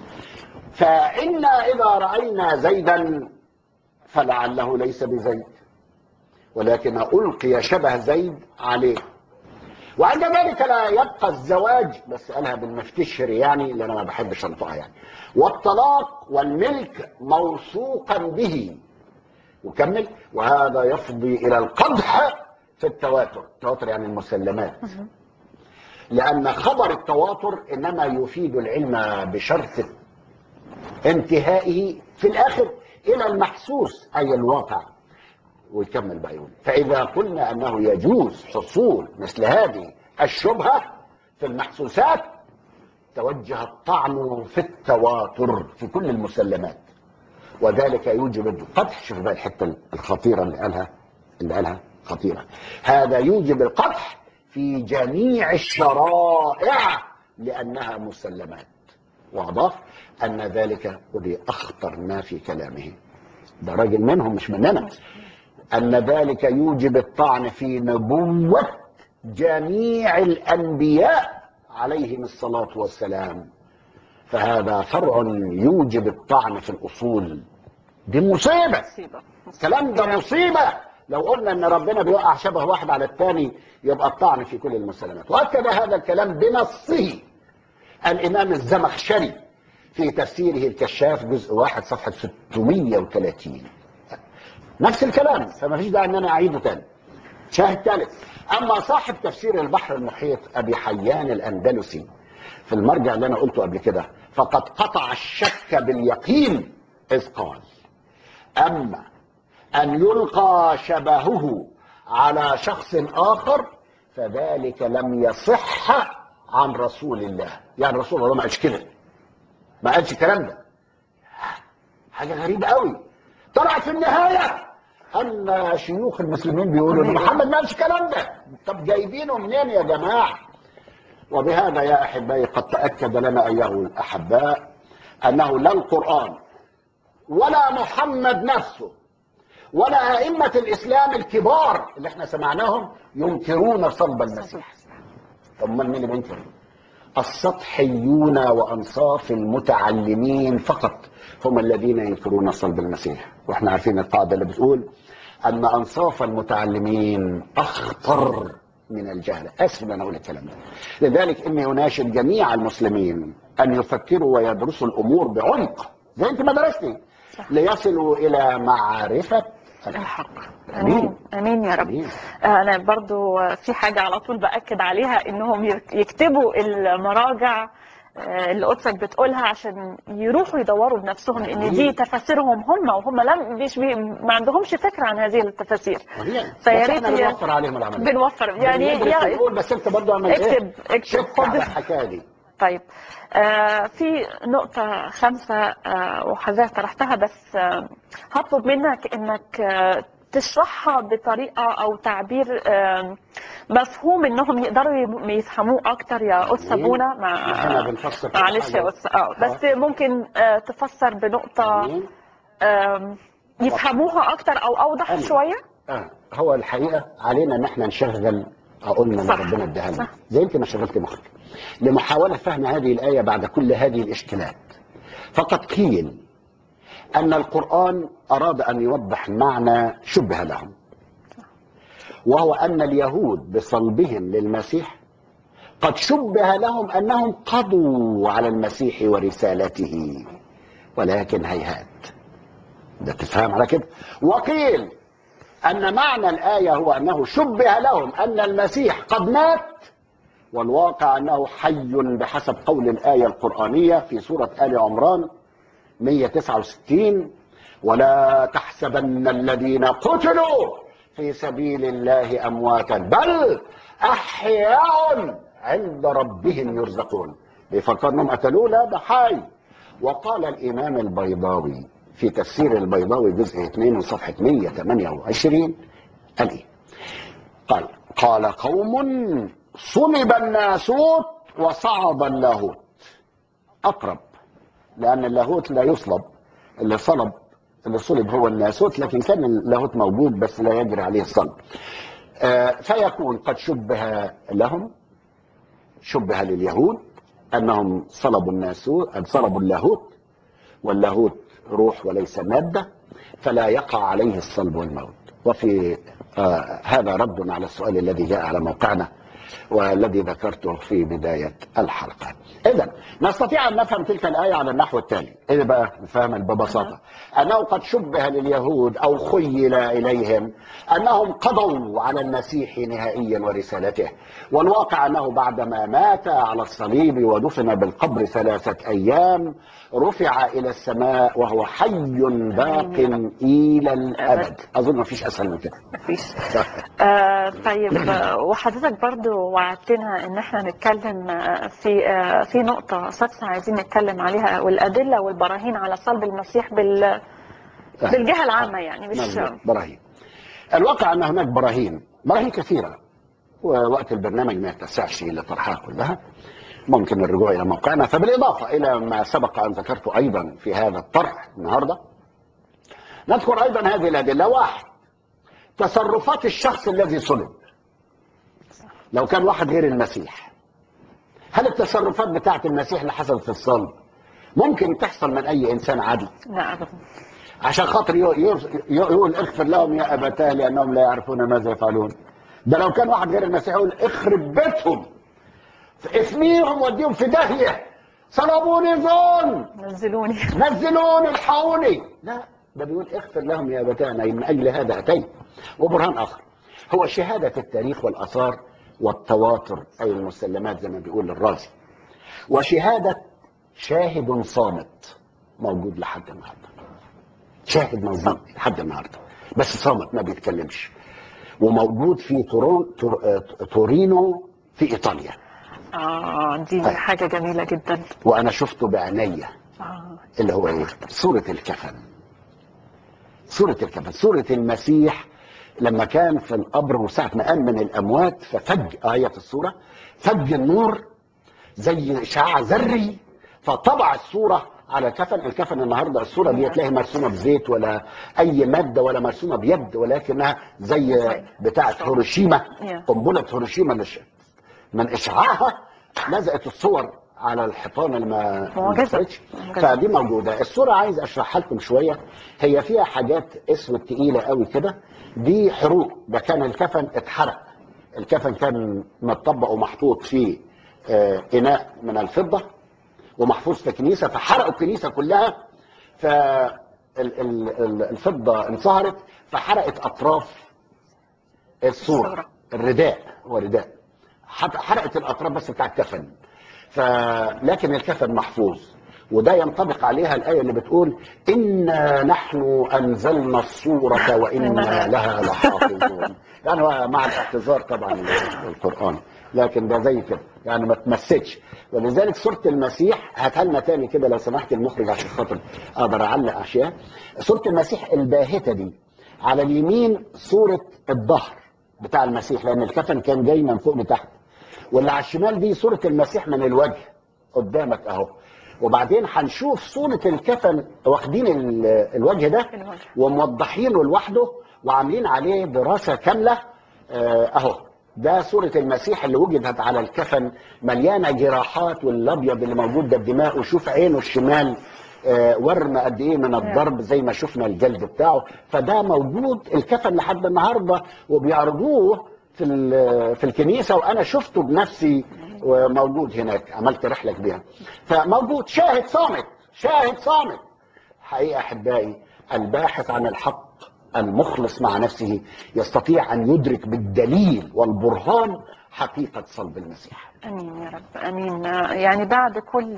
فإنا إذا رأينا زيدا فلعله ليس بزيد ولكن ألقي شبه زيد عليه، وعند ذلك لا يبقى الزواج، بس قالها بالمفتشر يعني اللي أنا ما بحبش أنطقها يعني، والطلاق والملك موثوقا به. وكمل وهذا يفضي إلى القدح في التواتر، التواتر يعني المسلمات، لأن خبر التواتر إنما يفيد العلم بشرط انتهائه في الآخر إلى المحسوس أي الواقع. ويكمل بقى يقول فإذا قلنا أنه يجوز حصول مثل هذه الشبهة في المحسوسات توجه الطعن في التواتر في كل المسلمات، وذلك يوجب القدح. شوف بقى الحتة الخطيرة اللي قالها خطيرة، هذا يوجب القدح في جميع الشرائع لأنها مسلمات. وأضاف أن ذلك ودي أخطر ما في كلامه، ده راجل منهم مش مننا، أن ذلك يوجب الطعن في نبوة جميع الأنبياء عليهم الصلاة والسلام، فهذا فرع يوجب الطعن في الأصول. دي مصيبة، الكلام ده مصيبة. لو قلنا أن ربنا بيوقع شبه واحد على الثاني يبقى الطعن في كل المسلمات. وأكد هذا الكلام بنصه الإمام الزمخشري في تفسيره الكشاف جزء 1 صفحة 630، نفس الكلام، فما فيش داعي ان انا اعيده تاني. شاهد ثالث، اما صاحب تفسير البحر المحيط ابي حيان الاندلسي في المرجع اللي انا قلته قبل كده فقد قطع الشك باليقين اذ قال اما ان يلقى شبهه على شخص اخر فذلك لم يصح عن رسول الله. يعني رسول الله ما قالش كده، ما قالش الكلام ده. حاجه غريبه قوي. طلع في النهايه ان شيوخ المسلمين بيقولوا ان محمد ما قالش الكلام ده. طب جايبينه منين يا جماعه؟ وبهذا يا احبائي قد تاكد لنا ايها الاحباء انه لا القران ولا محمد نفسه ولا ائمه الاسلام الكبار اللي احنا سمعناهم ينكرون صلب المسيح. امال مين اللي بينكر؟ السطحيون وانصاف المتعلمين فقط هم الذين ينكرون صلب المسيح. واحنا عارفين القاعده اللي بتقول ان انصاف المتعلمين اخطر من الجهل. اسف ان انا اقول الكلام ده، لذلك اني اناشد جميع المسلمين ان يفكروا ويدرسوا الامور بعمق زي انت ما درستي ليصلوا الى معرفه الحق. امين امين يا رب. انا برضو في حاجه على طول باكد عليها انهم يكتبوا المراجع اللي قدسك بتقولها عشان يروحوا يدوروا بنفسهم، ان دي تفاسيرهم هم، وهم ما عندهمش فكره عن هذه التفاسير. فيا ريت بنوفر عليهم العمليه، بنوفر يعني نقول بس انت برضه اعمل اكتب خد الحكايه دي. طيب في نقطة 5 وحضرتك طرحتها، بس هطلب منك انك تشرحها بطريقة او تعبير مفهوم انهم يقدروا يفهموه اكتر يا قدس ابونا. معلش يا قدس بس ممكن تفسر بنقطة يفهموها اكتر او اوضح شوية. هو الحقيقة علينا ان احنا نشغل عقولنا اللي ربنا اداها لنا زي انت ما شغلت مخك لمحاولة فهم هذه الآية بعد كل هذه الاشكالات. فقد قيل ان القرآن اراد ان يوضح معنى شبه لهم، وهو ان اليهود بصلبهم للمسيح قد شبه لهم انهم قضوا على المسيح ورسالته، ولكن هيهات ده تفهم على كده. وقيل أن معنى الآية هو أنه شبه لهم أن المسيح قد مات، والواقع أنه حي بحسب قول الآية القرآنية في سورة آل عمران 169: ولا تحسبن الذين قتلوا في سبيل الله أمواتا بل أحياء عند ربهم يرزقون. بيفكر انهم قتلوه؟ لا، ده حي. وقال الإمام البيضاوي في تفسير البيضاوي جزء 2 وصفحة 128 قال إيه؟ قال قوم صلب الناسوت وصعد اللاهوت. أقرب، لأن اللاهوت لا يصلب، اللي صلب هو الناسوت، لكن كان اللاهوت موجود بس لا يجري عليه الصلب. فيكون قد شبه لهم، شبه لليهود أنهم صلبوا الناسوت، صلبوا اللاهوت، واللاهوت روح وليس مادة، فلا يقع عليه الصلب والموت. وفي هذا رد على السؤال الذي جاء على موقعنا والذي ذكرته في بداية الحلقة. إذن نستطيع أن نفهم تلك الآية على النحو التالي. إيه بقى نفهم ببساطة؟ أنه قد شبه لليهود أو خيل إليهم أنهم قضوا على المسيح نهائيا ورسالته، والواقع أنه بعدما مات على الصليب ودفن بالقبر 3 أيام رفع إلى السماء وهو حي باق إلى الأبد. أظن ما فيش أسهل من كده. مفيش. طيب، وحضرتك برضو وعدتنا ان احنا نتكلم في نقطة سادسة عايزين نتكلم عليها، والأدلة والبراهين على صلب المسيح بالجهة العامة، يعني مش براهين. الواقع أن هناك براهين كثيرة، ووقت البرنامج ما يتسعش لطرحها كلها، ممكن الرجوع إلى موقعنا. فبالإضافة إلى ما سبق أن ذكرته أيضا في هذا الطرح النهاردة، نذكر أيضا هذه الأدلة. 1: تصرفات الشخص الذي صلب. لو كان واحد غير المسيح، هل التصرفات بتاعت المسيح اللي حصلت في الصلب ممكن تحصل من أي إنسان عادي؟ لا أبدا. عشان خاطر يقول اغفر لهم يا أبتاه لأنهم لا يعرفون ماذا يفعلون. ده لو كان واحد غير المسيح يقول اخرب بيتهم، اثنيهم وديهم في داهية، صلبوني ظلم، نزلوني الحقوني. لا، ده بيقول اغفر لهم يا أبتانا من أجل هذا أتيت. وبرهان آخر هو شهادة التاريخ والآثار والتواتر، أي المسلمات زي ما بيقول الرازي، وشهادة شاهد صامت موجود لحد النهارده. شاهد موجود لحد النهارده بس صامت ما بيتكلمش، وموجود في تورينو في إيطاليا. دي حاجة جميلة جدا، وأنا شفته بعينيا. اللي هو إيه؟ صورة الكفن. صورة المسيح لما كان في القبر وساعة ما قام من الأموات، ففج آية الصورة، فج النور زي إشعاع ذري، فطبع الصورة على الكفن النهارده الصورة دي تلاقي مرسومة بزيت ولا أي مادة ولا مرسومة بيد، ولكنها زي بتاعة هيروشيما، قنبلة هيروشيما من إشعاعها لزقت الصور على الحيطان اللي ما فرقتش. فدي موجودة. الصورة عايز أشرحها لكم شوية. هي فيها حاجات اسود تقيلة قوي كده، دي حروق. ده كان الكفن اتحرق، الكفن كان متطبق ومحطوط في إناء من الفضة ومحفوظ في كنيسة، فحرقوا الكنيسة كلها، فالفضة انصهرت فحرقت أطراف الصورة. الرداء هو رداء، حرقت الأطراف بس بتاع الكفن، لكن الكفن محفوظ. وده ينطبق عليها الآية اللي بتقول إنا نحن أنزلنا الصورة وإنا لها لحافظون. يعني مع الاعتذار طبعا للقرآن، لكن ده زي كده يعني ما تمسكش. ولذلك صورة المسيح هاتها لنا تاني كده لو سمحت المخرج عشان خاطر أقدر أعلق أشياء. صورة المسيح الباهتة دي على اليمين صورة الظهر بتاع المسيح، لأن الكفن كان جاي من فوق لتحت، واللي على الشمال دي صورة المسيح من الوجه قدامك اهو. وبعدين هنشوف صورة الكفن واخدين الوجه ده وموضحينه لوحده وعاملين عليه دراسة كاملة اهو. ده صورة المسيح اللي وجدت على الكفن مليانة جراحات، والابيض اللي موجود ده الدماء، وشوف عينه الشمال ورم قد ايه من الضرب زي ما شفنا الجلد بتاعه. فده موجود الكفن لحد النهارده وبيعرضوه في الكنيسة، وأنا شفته بنفسي وموجود هناك، عملت رحلة كبيرة. فموجود شاهد صامت حقيقة أحبائي. الباحث عن الحق المخلص مع نفسه يستطيع أن يدرك بالدليل والبرهان حقيقة صلب المسيح. امين يا رب، امين. يعني بعد كل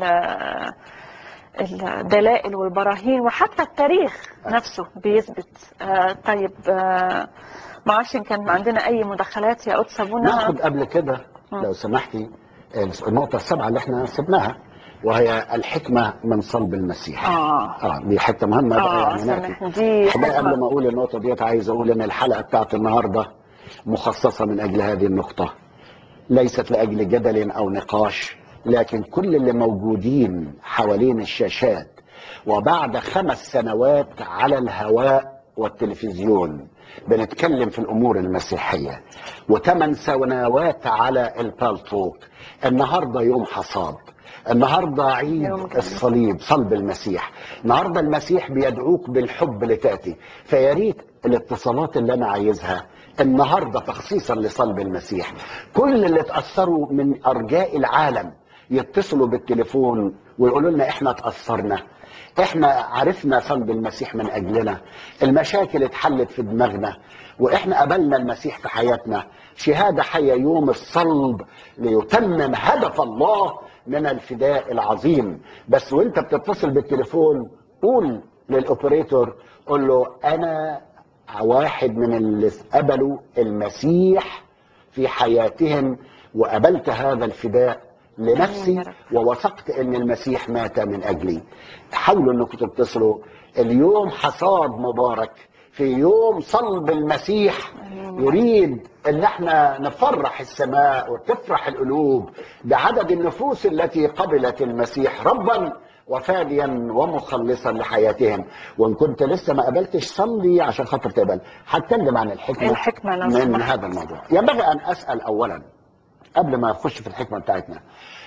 الدلائل والبراهين وحتى التاريخ نفسه بيثبت. طيب، ما اعرفش ان كان عندنا اي مداخلات يا قدس ابونا. ناخد قبل كده لو سمحتي النقطة السابعة اللي احنا سبناها، وهي الحكمة من صلب المسيح. دي حتة مهمة بقى يعني نأتي. دي حكمة. قبل ما اقول النقطة ديت عايز اقول ان الحلقة بتاعت النهاردة مخصصة من اجل هذه النقطة، ليست لأجل جدل أو نقاش، لكن كل اللي موجودين حوالين الشاشات وبعد 5 سنوات على الهواء والتلفزيون بنتكلم في الأمور المسيحية، و8 سنوات على البالتوك. النهاردة يوم حصاد، النهاردة عيد الصليب، صلب المسيح. النهاردة المسيح بيدعوك بالحب لتأتي. فياريت الاتصالات اللي أنا عايزها النهاردة تخصيصا لصلب المسيح، كل اللي اتأثروا من أرجاء العالم يتصلوا بالتليفون ويقولوا لنا احنا اتأثرنا، احنا عرفنا صلب المسيح من أجلنا، المشاكل اتحلت في دماغنا، واحنا قبلنا المسيح في حياتنا. شهادة حية يوم الصلب ليتمم هدف الله من الفداء العظيم. بس وانت بتتصل بالتليفون قول للأوبريتور، قول له أنا واحد من اللي قبلوا المسيح في حياتهم وقبلت هذا الفداء لنفسي ووثقت ان المسيح مات من اجلي. حاولوا انكم تتصلوا. اليوم حصاد مبارك في يوم صلب المسيح. يريد ان احنا نفرح السماء وتفرح القلوب بعدد النفوس التي قبلت المسيح ربا وفاديا ومخلصا لحياتهم. وان كنت لسه ما قبلتش صلي عشان خاطر تقبل. هتكلم عن الحكمة من هذا الموضوع. ينبغي ان اسال اولا قبل ما اخش في الحكمة بتاعتنا،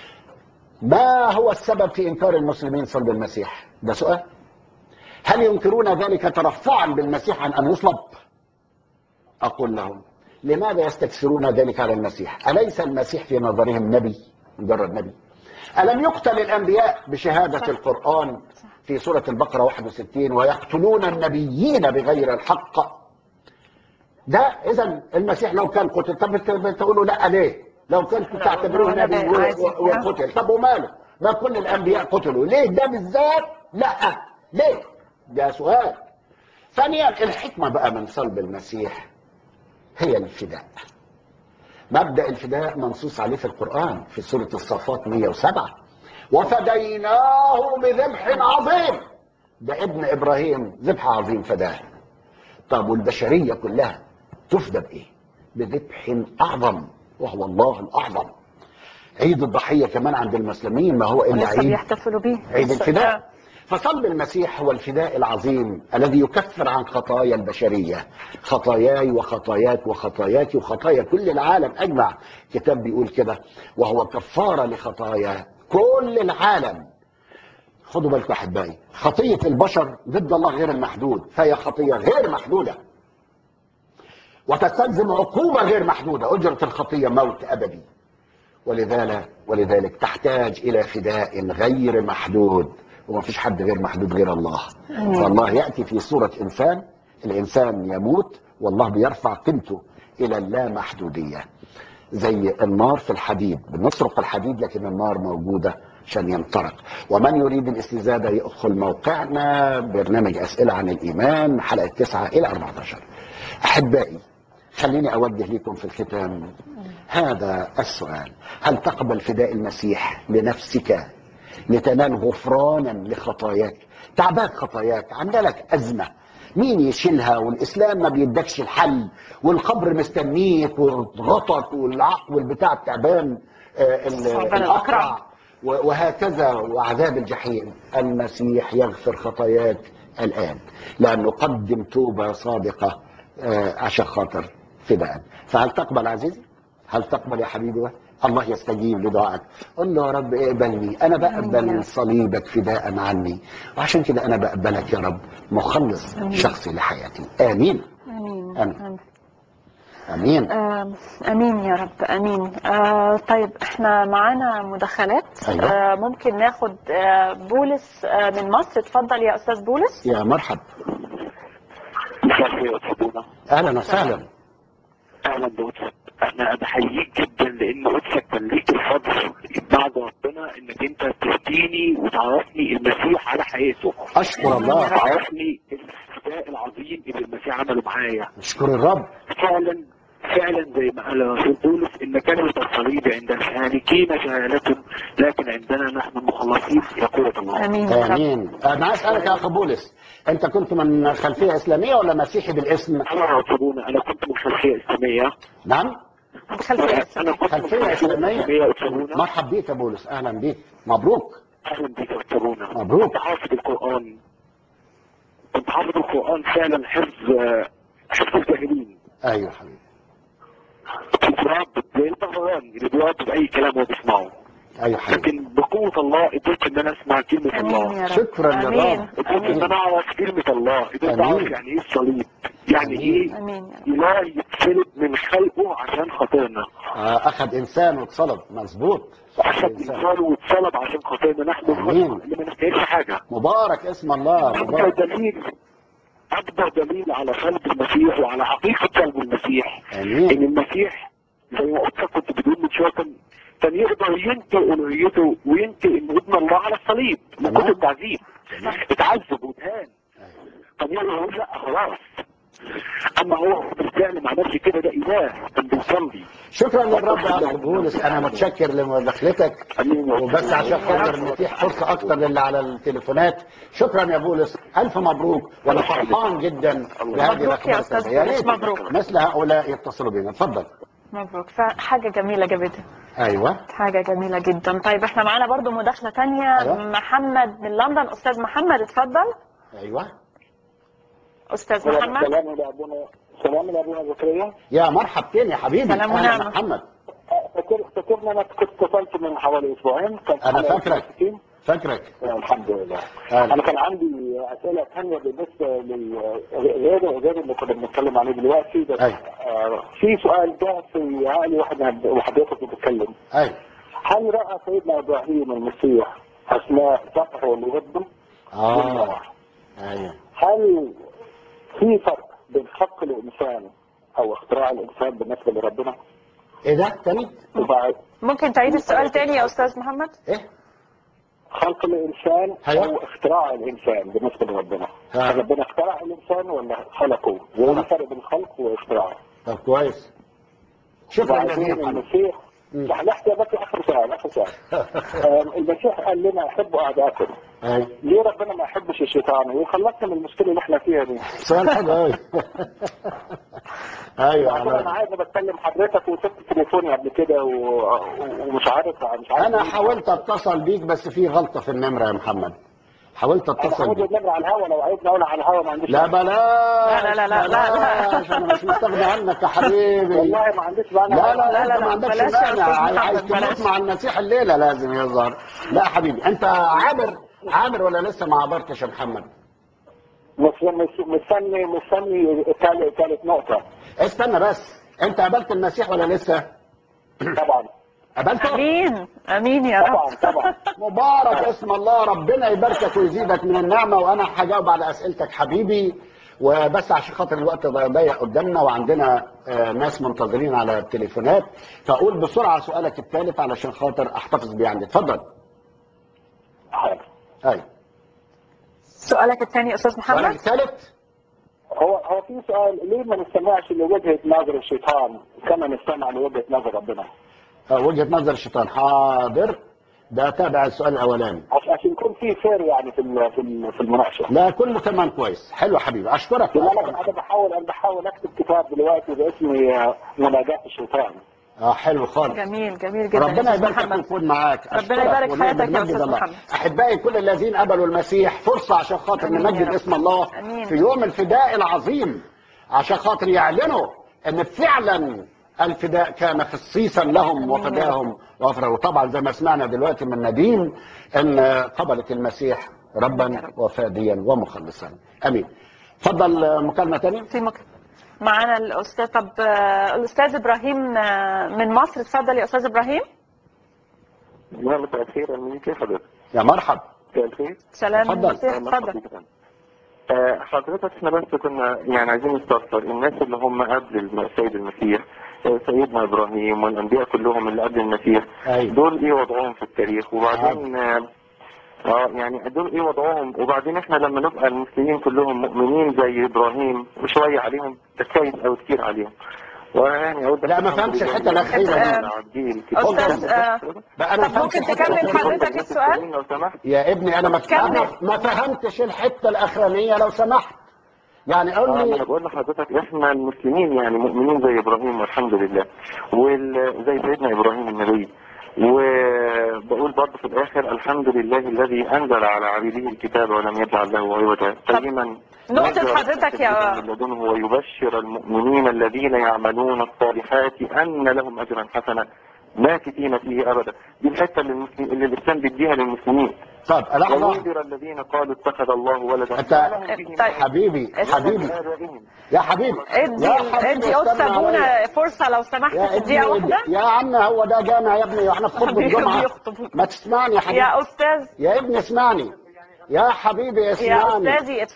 ما هو السبب في انكار المسلمين صلب المسيح؟ ده سؤال. هل ينكرون ذلك ترفعا بالمسيح عن ان يصلب؟ اقول لهم لماذا يستكثرون ذلك على المسيح؟ اليس المسيح في نظرهم نبي، مجرد نبي؟ ألم يقتل الأنبياء بشهادة القرآن في سورة البقرة 61 ويقتلون النبيين بغير الحق؟ ده إذا المسيح لو كان قتل، طب تقولوا لا ليه؟ لو كان تعتبروه نبي وقتل، طب وماله؟ ما كل الأنبياء قتلوا، ليه ده بالذات؟ لا ليه؟ ده سؤال. ثانيا الحكمة بقى من صلب المسيح هي الفداء. مبدأ الفداء منصوص عليه في القرآن في سورة الصفات 107، وفديناه بذبح عظيم. ده ابن إبراهيم ذبح عظيم فداه. طب والبشرية كلها تفدى بإيه؟ بذبح أعظم وهو الله الأعظم. عيد الضحية كمان عند المسلمين ما هو إلا عيد بيحتفلوا بيه عيد الفداء. فصلب المسيح هو الفداء العظيم الذي يكفر عن خطايا البشرية، خطاياي وخطاياك وخطاياك وخطايا كل العالم أجمع. كتاب بيقول كده، وهو كفارة لخطايا كل العالم. خدوا بالكم أحبائي، خطية البشر ضد الله غير المحدود، فهي خطية غير محدودة وتستلزم عقوبة غير محدودة. أجرة الخطية موت أبدي. ولذلك تحتاج إلى فداء غير محدود، وما فيش حد غير محدود غير الله. فالله يأتي في صورة إنسان، الإنسان يموت والله بيرفع قيمته إلى اللامحدودية. زي النار في الحديد، بنسرق الحديد لكن النار موجودة عشان ينطرق. ومن يريد الاستزادة يدخل موقعنا برنامج أسئلة عن الإيمان حلقة 9 إلى 14. أحبائي خليني أوجه لكم في الختام هذا السؤال: هل تقبل فداء المسيح لنفسك لتنال غفرانا لخطاياك؟ تعباك خطاياك، عندك أزمة، مين يشيلها؟ والإسلام ما بيدكش الحل، والقبر مستنيك والغطك والبتاع التعبان الأقرع وهكذا، وعذاب الجحيم. المسيح يغفر خطاياك الآن، لأنه قدم توبة صادقة عشان خاطر فداء. فهل تقبل عزيزي؟ هل تقبل يا حبيبي؟ الله يستجيب لدعائك. قل له يا رب اقبلني، انا بقبل صليبك فداء عني، وعشان كده انا بقبلك يا رب مخلص شخصي لحياتي. امين. امين. امين. امين. امين يا رب، امين. طيب احنا معانا مداخلات. أيوة. ممكن ناخد بولس من مصر. اتفضل يا استاذ بولس. يا مرحب. مساء الخير يا أستاذ. اهلا وسهلا. اهلا بقدسك. انا بحييك جدا لان قدسك كان ليك الفضل بعد ربنا انك انت تهديني وتعرفني المسيح على حقيقته. اشكر الله. تعرفني الفداء العظيم اللي المسيح عمله معايا. اشكر الرب. فعلا فعلا زي ما قال الرسول بولس ان كلمة الصليب عند الهالكين جهالة لكن عندنا نحن المخلصين يقول الله. امين يا رب. امين. انا اسالك يا اخ بولس، انت كنت من خلفيه اسلاميه ولا مسيحي بالاسم؟ انا أتبونا. انا كنت من خلفيه اسلاميه. نعم. خلفية انا كنت من خلفيه اسلاميه. أتبونا. مرحب بيك يا بولس، اهلا بيك، مبروك. اهلا بك يا أستاذنا. مبروك. كنت حافظ القرآن. كنت حافظ القرآن فعلا حفظ الجاهلين. ايوه حبيبي. كنت رابط زي البغبغان اللي بيربط اي كلام هو بيسمعه. ايوه حبيبي. لكن بقوة الله قدرت ان انا اسمع كلمة امين الله. يا رب. شكرا امين. للرب. قدرت ان انا اعرف كلمة الله. قدرت أمين. اعرف يعني ايه الصليب. يعني أمين. ايه امين يا رب. اله يتسلب من خلقه عشان خاطرنا. اخذ انسان واتصلب، مظبوط. اخذ انسان واتصلب عشان خاطرنا نحن أمين. اللي ما نستاهلش حاجة. مبارك اسم الله، أكبر مبارك. دليل أكبر دليل على صلب المسيح وعلى حقيقة صلب المسيح امين. إن المسيح زي ما قلت كنت بتقول من شوية كان يقدر ينكر ألوهيته وينكر إن ابن الله على الصليب من كتر التعذيب. اتعذب واتهان. كان يقدر يقول لا خلاص. أما هو بالفعل ما عملش كده، ده إله كان بيصلي. شكرا للرب يا اخ بولس، انا متشكر لمداخلتك. وبس عشان خاطر نتيح فرصه اكتر للي على التليفونات. شكرا يا بولس، الف مبروك، وانا فرحان جدا بهذه مبروك يا الاخبار أستاذ الطيبة. يا بولس، ريت مبروك. مثل هؤلاء يتصلوا بنا. اتفضل. مبروك، حاجة جميلة جدا. ايوه. حاجة جميلة جدا. طيب احنا معانا برضو مداخلة تانية. أيوة. محمد من لندن. استاذ محمد اتفضل. ايوه. استاذ محمد. سلام لأبونا زكريا. يا مرحب تاني يا حبيبي. سلام اهلا ونعمة. محمد. فاكرني انا كنت اتصلت من حوالي اسبوعين. انا فاكرك. الحمد لله. أهلا. انا كان عندي اسئله ثانيه بالنسبه غير اللي كنا بنتكلم عليه دلوقتي بس. أيوة. في سؤال ده في عقلي وحضرتك بتتكلم. ايوه. هل راى سيدنا ابراهيم المسيح اثناء ذبحه لابنه؟ ايوه. هل في فرق بين خلق الانسان او اختراع الانسان بالنسبه لربنا؟ ايه ده تاني؟ وبعد ممكن تعيد السؤال تاني يا استاذ محمد؟ ايه؟ خلق الانسان أيوة. او اختراع الانسان بالنسبه لربنا. آه. ربنا اخترع الانسان ولا خلقه؟ وايه الفرق بين خلق واختراع؟ طب كويس. شكرا جزيلا وبعدين محمد. المسيح لحظه بس اخر سؤال. المسيح قال لنا احبوا اعداءكم. ايوه. ليه ربنا ما يحبش الشيطان ويخلصنا من المشكله اللي احنا فيها دي؟ سؤال حلو قوي. ايوه. انا عايز بتكلم حضرتك وسبت تليفوني قبل كده ومش عارف انا حاولت اتصل بيك بس في غلطه في النمره يا محمد. حاولت اتصل انا بيك. النمره على الهواء، لو عايزني اقول على الهواء ما عنديش. لا بلاش. لا لا لا لا لا. بلاش. انا مش مستغني عنك يا حبيبي. والله ما عنديش معنى. لا لا، انت ما عندكش بلاش يا مانع. أستاذ عايز محمد، بلاش. تموت مع المسيح الليله لازم يظهر. لا يا حبيبي، انت عابر ولا لسه ما عبرتش يا محمد؟ مستني ثالث نقطة. استنى بس، انت قابلت المسيح ولا لسه؟ طبعا. قابلته؟ امين يا رب. طبعا. مبارك اسم الله. ربنا يباركك ويزيدك من النعمة. وانا هجاوب على اسئلتك حبيبي، وبس عشان خاطر الوقت ضيق قدامنا وعندنا ناس منتظرين على التليفونات، فاقول بسرعة سؤالك الثالث علشان خاطر احتفظ بيه عندي. اتفضل. حاضر. ايوه. سؤالك الثاني يا استاذ سؤالك محمد. الثالث. هو في سؤال، ليه ما نستمعش لوجهة نظر الشيطان كما نستمع لوجهة نظر ربنا؟ وجهة نظر الشيطان. حاضر. ده تابع السؤال الاولاني عشان يكون في خير يعني في المناقشة. لا كله تمام كويس. حلو حبيبي، اشكرك. انا بحاول اكتب كتاب دلوقتي باسم مناجاة الشيطان. حلو خالص. جميل جدا. ربنا يباركك ويكون معاك. ربنا يبارك حياتك يا استاذ محمد. احبائي كل الذين قبلوا المسيح، فرصه عشان خاطر نمجد اسم الله أمين. في يوم الفداء العظيم، عشان خاطر يعلنوا ان فعلا الفداء كان خصيصا لهم وفداهم وغفره. وطبعا زي ما سمعنا دلوقتي من نديم ان قبلت المسيح ربا وفاديا ومخلصا. امين. اتفضل. مكالمه ثانيه. في معانا الاستاذ. طب الاستاذ ابراهيم من مصر، اتفضل يا استاذ ابراهيم. مساء الخير، أمين، كيف حضرتك؟ يا مرحب. مساء الخير. سلام اتفضل. المسيح، اتفضل. حضرتك احنا بس كنا يعني عايزين نستفسر الناس اللي هم قبل السيد المسيح، سيدنا ابراهيم والانبياء كلهم اللي قبل المسيح، أيوة. دول ايه وضعهم في التاريخ؟ وبعدين يعني دول ايه وضعهم؟ وبعدين احنا لما نبقى المسلمين كلهم مؤمنين زي ابراهيم وشويه عليهم، ده كويس او كتير عليهم. ويعني اقول لا ما فهمتش الحته الاخيره دي. استاذ بقى انا طب ممكن تكمل حضرتك السؤال؟ لو سمحت يا ابني انا كمل. ما فهمتش الحته الاخرانيه لو سمحت. يعني قول انا لي. بقول لحضرتك احنا المسلمين يعني مؤمنين زي ابراهيم والحمد لله، وزي سيدنا ابراهيم النبي. وبقول برضه في الاخر الحمد لله الذي انزل على عبيده الكتاب ولم يجعل له عوجا قيما نقطة حضرتك يا من لدنه ويبشر المؤمنين الذين يعملون الصالحات ان لهم اجرا حسنا ماكثين فيه ابدا. دي الحته اللي الاسلام بيديها للمسلمين. طب لحظه. وينذر الذين قالوا اتخذ الله ولدا. انت حبيبي يا حبيبي ادي قدس ابونا فرصة لو سمحت في دقيقة واحدة. يا عم هو ده جامع يا ابني، واحنا في خطبة الجمعة. ما تسمعني يا حبيبي. يا استاذ يا ابني اسمعني يا حبيبي اسمعني. يا استاذي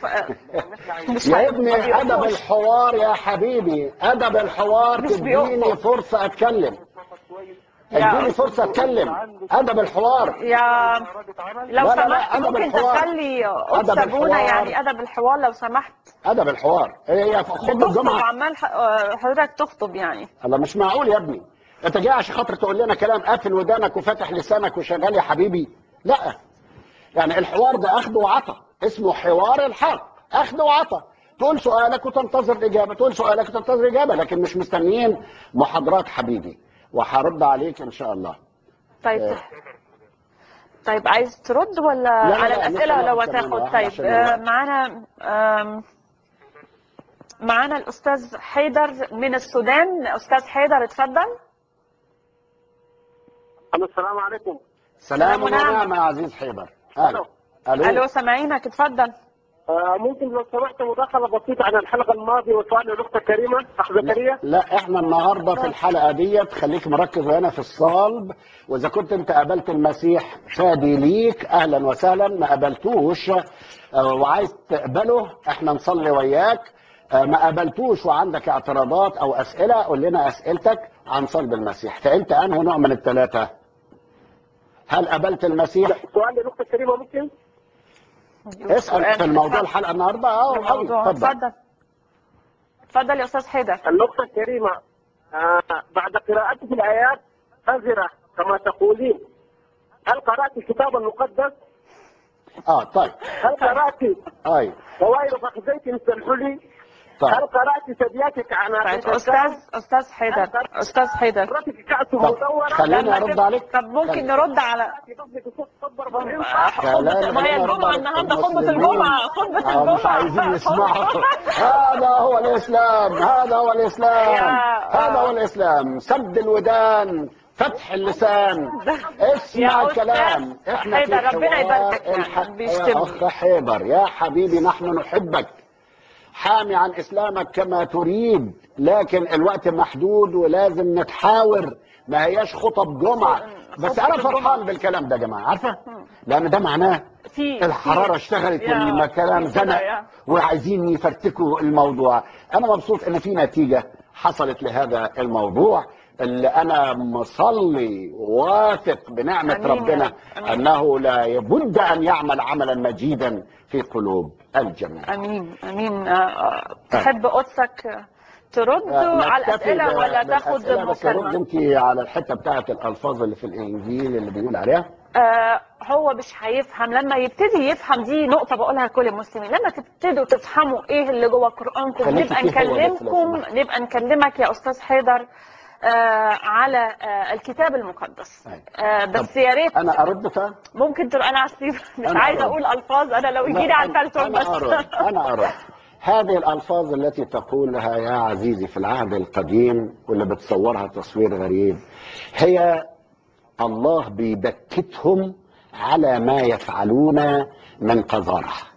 يا ابني ادب الحوار يا حبيبي، ادب الحوار. تديني فرصة اتكلم، اديني فرصة اتكلم. ادب الحوار يا لو سمحت أدب ممكن الحوار. تخلي قدس ابونا يعني ادب الحوار لو سمحت. ادب الحوار هي خطبة الجمعة. عمال حضرتك تخطب يعني. الله مش معقول يا ابني، انت جاي عشان خاطر تقول لنا كلام قافل ودانك وفاتح لسانك وشغال يا حبيبي؟ لا، يعني الحوار ده اخذ وعطا، اسمه حوار الحق، اخذ وعطا. تقول سؤالك وتنتظر الاجابه، تقول سؤالك وتنتظر الاجابه، لكن مش مستنيين محاضرات حبيبي. وهرد عليك ان شاء الله. طيب طيب عايز ترد ولا لا على الاسئله لو هتاخد؟ طيب معانا الاستاذ حيدر من السودان. استاذ حيدر اتفضل. السلام عليكم. سلام ونعم يا عزيز حيدر. الو سامعينك، اتفضل. ممكن لو سمحت مداخله بسيطه عن الحلقه الماضيه وسؤال الاخت كريمه اخ زكريا؟ لا احنا النهارده في الحلقه ديت خليك مركز هنا في الصلب. واذا كنت انت قابلت المسيح فادي ليك اهلا وسهلا، ما قابلتوش وعايز تقبله احنا نصلي وياك. ما قابلتوش وعندك اعتراضات او اسئله قول لنا اسئلتك عن صلب المسيح. فانت انه نوع من الثلاثه؟ هل قابلت المسيح؟ سؤال للاخت كريمه ممكن؟ اسال في الموضوع الحلقه النهارده. اتفضل اتفضل يا استاذ حيدر. الاخت الكريمه بعد قراءتك الايات أزرة كما تقولين، هل قرات الكتاب المقدس؟ طيب. هل قرات دوائر فخذيك مثل الحلي؟ طيب. هل قرات ثدياتك عن استاذ حيدر قراتك كأس مدورة؟ خليني ارد عليك. طب ممكن نرد على ما هي الجمعة النهارده، خطبة الجمعة مش عايزين يسمعوا. هذا هو الاسلام، هذا هو الاسلام، هذا هو الاسلام. سد الودان، فتح اللسان، اسمع الكلام. احنا في ربنا يبارك يا اخ حيدر يا حبيبي نحن نحبك، حامي عن اسلامك كما تريد، لكن الوقت محدود ولازم نتحاور، ما هياش خطب جمعه. بس انا فرحان بالكلام ده يا جماعه، عارفه؟ لان ده معناه الحراره اشتغلت والكلام زنق وعايزين يفرتكوا الموضوع. انا مبسوط ان في نتيجه حصلت لهذا الموضوع اللي انا مصلي واثق بنعمه ربنا انه لا بد ان يعمل عملا مجيدا في قلوب الجميع. امين امين. تحب قدسك ترد على الاسئله ولا تاخد مكالمه؟ بس انت على الحته بتاعت الالفاظ اللي في الانجيل اللي بيقول عليها. هو مش هيفهم لما يبتدي يفهم. دي نقطه بقولها لكل المسلمين، لما تبتدوا تفهموا ايه اللي جوه قرانكم نبقى نكلمك يا استاذ حيدر على الكتاب المقدس. بس يا ريت انا ارد. ممكن انا مش عايزه اقول الفاظ، انا لو يجي لي على الفلسفه بس انا ارد. هذه الالفاظ التي تقولها يا عزيزي في العهد القديم واللي بتصورها تصوير غريب، هي الله بيبكتهم على ما يفعلون من قذاره.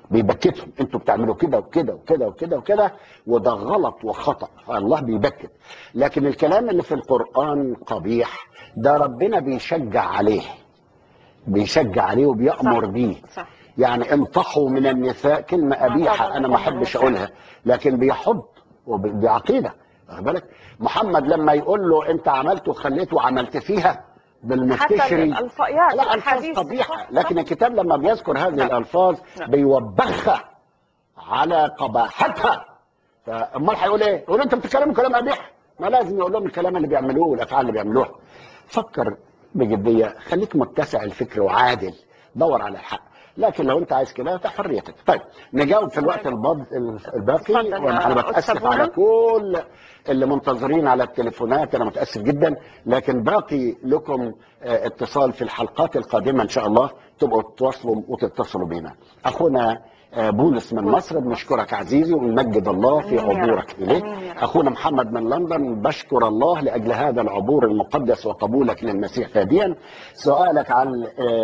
بيبكتهم، انتوا بتعملوا كده وكده وكده وكده وكده، وده غلط وخطأ، الله بيبكت. لكن الكلام اللي في القرآن قبيح ده ربنا بيشجع عليه، بيشجع عليه وبيأمر بيه. صح. يعني انطحوا من النساء، كلمة قبيحة أنا ما أحبش أقولها، لكن بيحض وبعقيدة. واخد بالك؟ محمد لما يقول له أنت عملت وخليت وعملت فيها بالمستشري، حتى الألفاظ لا ألفاظ قبيحة، لكن الكتاب لما بيذكر هذه الألفاظ بيوبخها على قباحتها. فأمال هيقول إيه؟ يقول أنت بتتكلموا كلام قبيح؟ ما لازم يقول لهم الكلام اللي بيعملوه والأفعال اللي بيعملوها. فكر بجدية، خليك متسع الفكر وعادل، دور على الحق. لكن لو انت عايز كده حريتك. طيب نجاوب في الوقت الباقي. وانا بتاسف على كل اللي منتظرين على التليفونات، انا متاسف جدا، لكن باقي لكم اتصال في الحلقات القادمه ان شاء الله، تبقوا تتواصلوا وتتصلوا بينا. اخونا بولس من مصر، بنشكرك عزيزي ونمجد الله في عبورك إليه. أخونا محمد من لندن، بشكر الله لأجل هذا العبور المقدس وقبولك للمسيح فاديا. سؤالك عن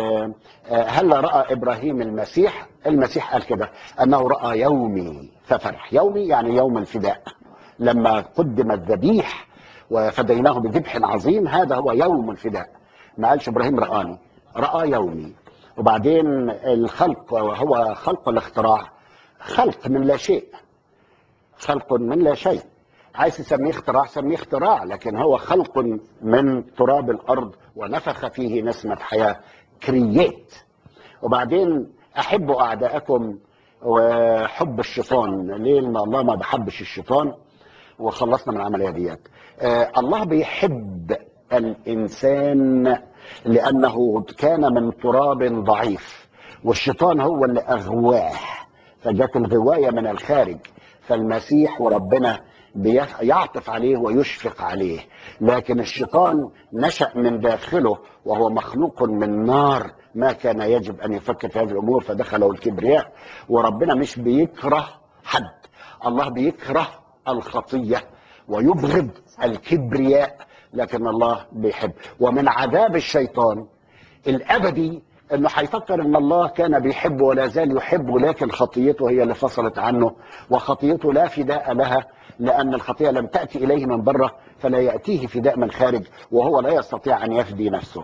هل رأى إبراهيم المسيح؟ المسيح قال كده أنه رأى يومي ففرح. يومي يعني يوم الفداء، لما قدم الذبيح وفديناه بذبح عظيم، هذا هو يوم الفداء. ما قالش إبراهيم رآني، رأى يومي. وبعدين الخلق هو خلق الاختراع، خلق من لا شيء، خلق من لا شيء. عايز تسميه اختراع سميه اختراع، لكن هو خلق من تراب الارض ونفخ فيه نسمة حياة، كرييت. وبعدين احبوا اعداءكم وحب الشيطان. ليه؟ لان الله ما بحبش الشيطان وخلصنا من العملية ديت. الله بيحب الإنسان لأنه كان من تراب ضعيف، والشيطان هو اللي أغواه، فجت الغواية من الخارج. فالمسيح وربنا يعطف عليه ويشفق عليه، لكن الشيطان نشأ من داخله وهو مخلوق من نار، ما كان يجب أن يفكر في هذه الأمور، فدخله الكبرياء. وربنا مش بيكره حد، الله بيكره الخطية ويبغض الكبرياء، لكن الله بيحب. ومن عذاب الشيطان الأبدي انه هيفكر ان الله كان بيحبه ولا زال يحبه، لكن خطيته هي اللي فصلت عنه، وخطيته لا فداء لها، لان الخطيئة لم تأتي اليه من بره، فلا يأتيه فداء من خارج، وهو لا يستطيع ان يفدي نفسه.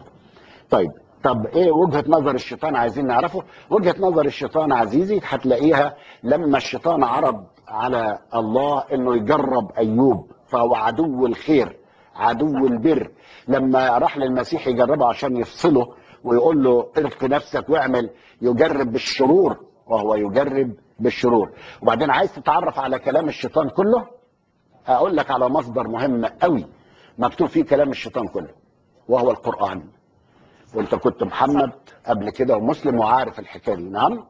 طب ايه وجهة نظر الشيطان؟ عايزين نعرفه. وجهة نظر الشيطان عزيزي هتلاقيها لما الشيطان عرض على الله انه يجرب ايوب، فهو عدو الخير عدو البر. لما راح للمسيح يجربه عشان يفصله ويقول له ارق نفسك واعمل، يجرب بالشرور وهو يجرب بالشرور. وبعدين عايز تتعرف على كلام الشيطان كله، اقول لك على مصدر مهم قوي مكتوب فيه كلام الشيطان كله، وهو القرآن. وانت كنت محمد قبل كده ومسلم وعارف الحكايه دي. نعم.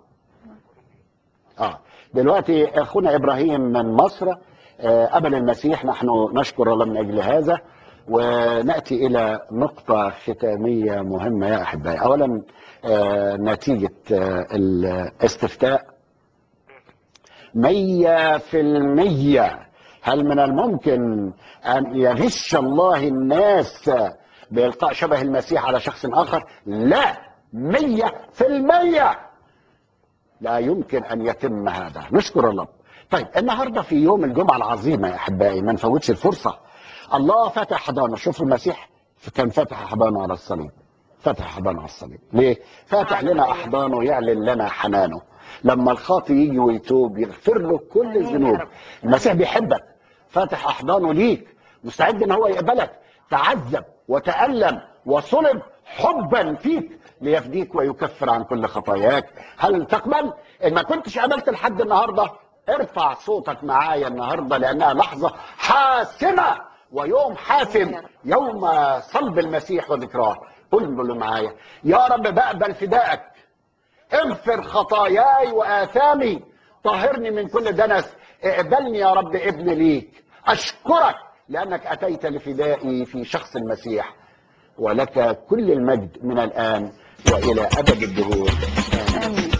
دلوقتي اخونا ابراهيم من مصر قبل المسيح، نحن نشكر الله من اجل هذا. وناتي الى نقطه ختاميه مهمه يا احبائي. اولا نتيجه الاستفتاء 100%. هل من الممكن ان يغش الله الناس بإلقاء شبه المسيح على شخص آخر؟ لا، 100% لا يمكن أن يتم هذا. نشكر الله. طيب النهاردة في يوم الجمعة العظيمة يا أحبائي، ما نفوتش الفرصة. الله فتح حضانه. شوف المسيح كان فتح حضانه على الصليب، فتح حضانه على الصليب. ليه؟ فاتح لنا أحضانه يعلن لنا حنانه. لما الخاطي يجي ويتوب يغفر له كل الذنوب. المسيح بيحبك، فاتح أحضانه ليك، مستعد ان هو يقبلك. تعذب وتألم وصلب حبا فيك ليفديك ويكفر عن كل خطاياك. هل تقبل؟ ان ما كنتش قبلت لحد النهارده، ارفع صوتك معايا النهارده، لانها لحظه حاسمه ويوم حاسم، يوم صلب المسيح وذكراه. قل معايا: يا رب بقبل فدائك، اغفر خطاياي وآثامي، طهرني من كل دنس، اقبلني يا رب ابن ليك. أشكرك لأنك أتيت لفدائي في شخص المسيح، ولك كل المجد من الآن وإلى أبد الدهور. آمين.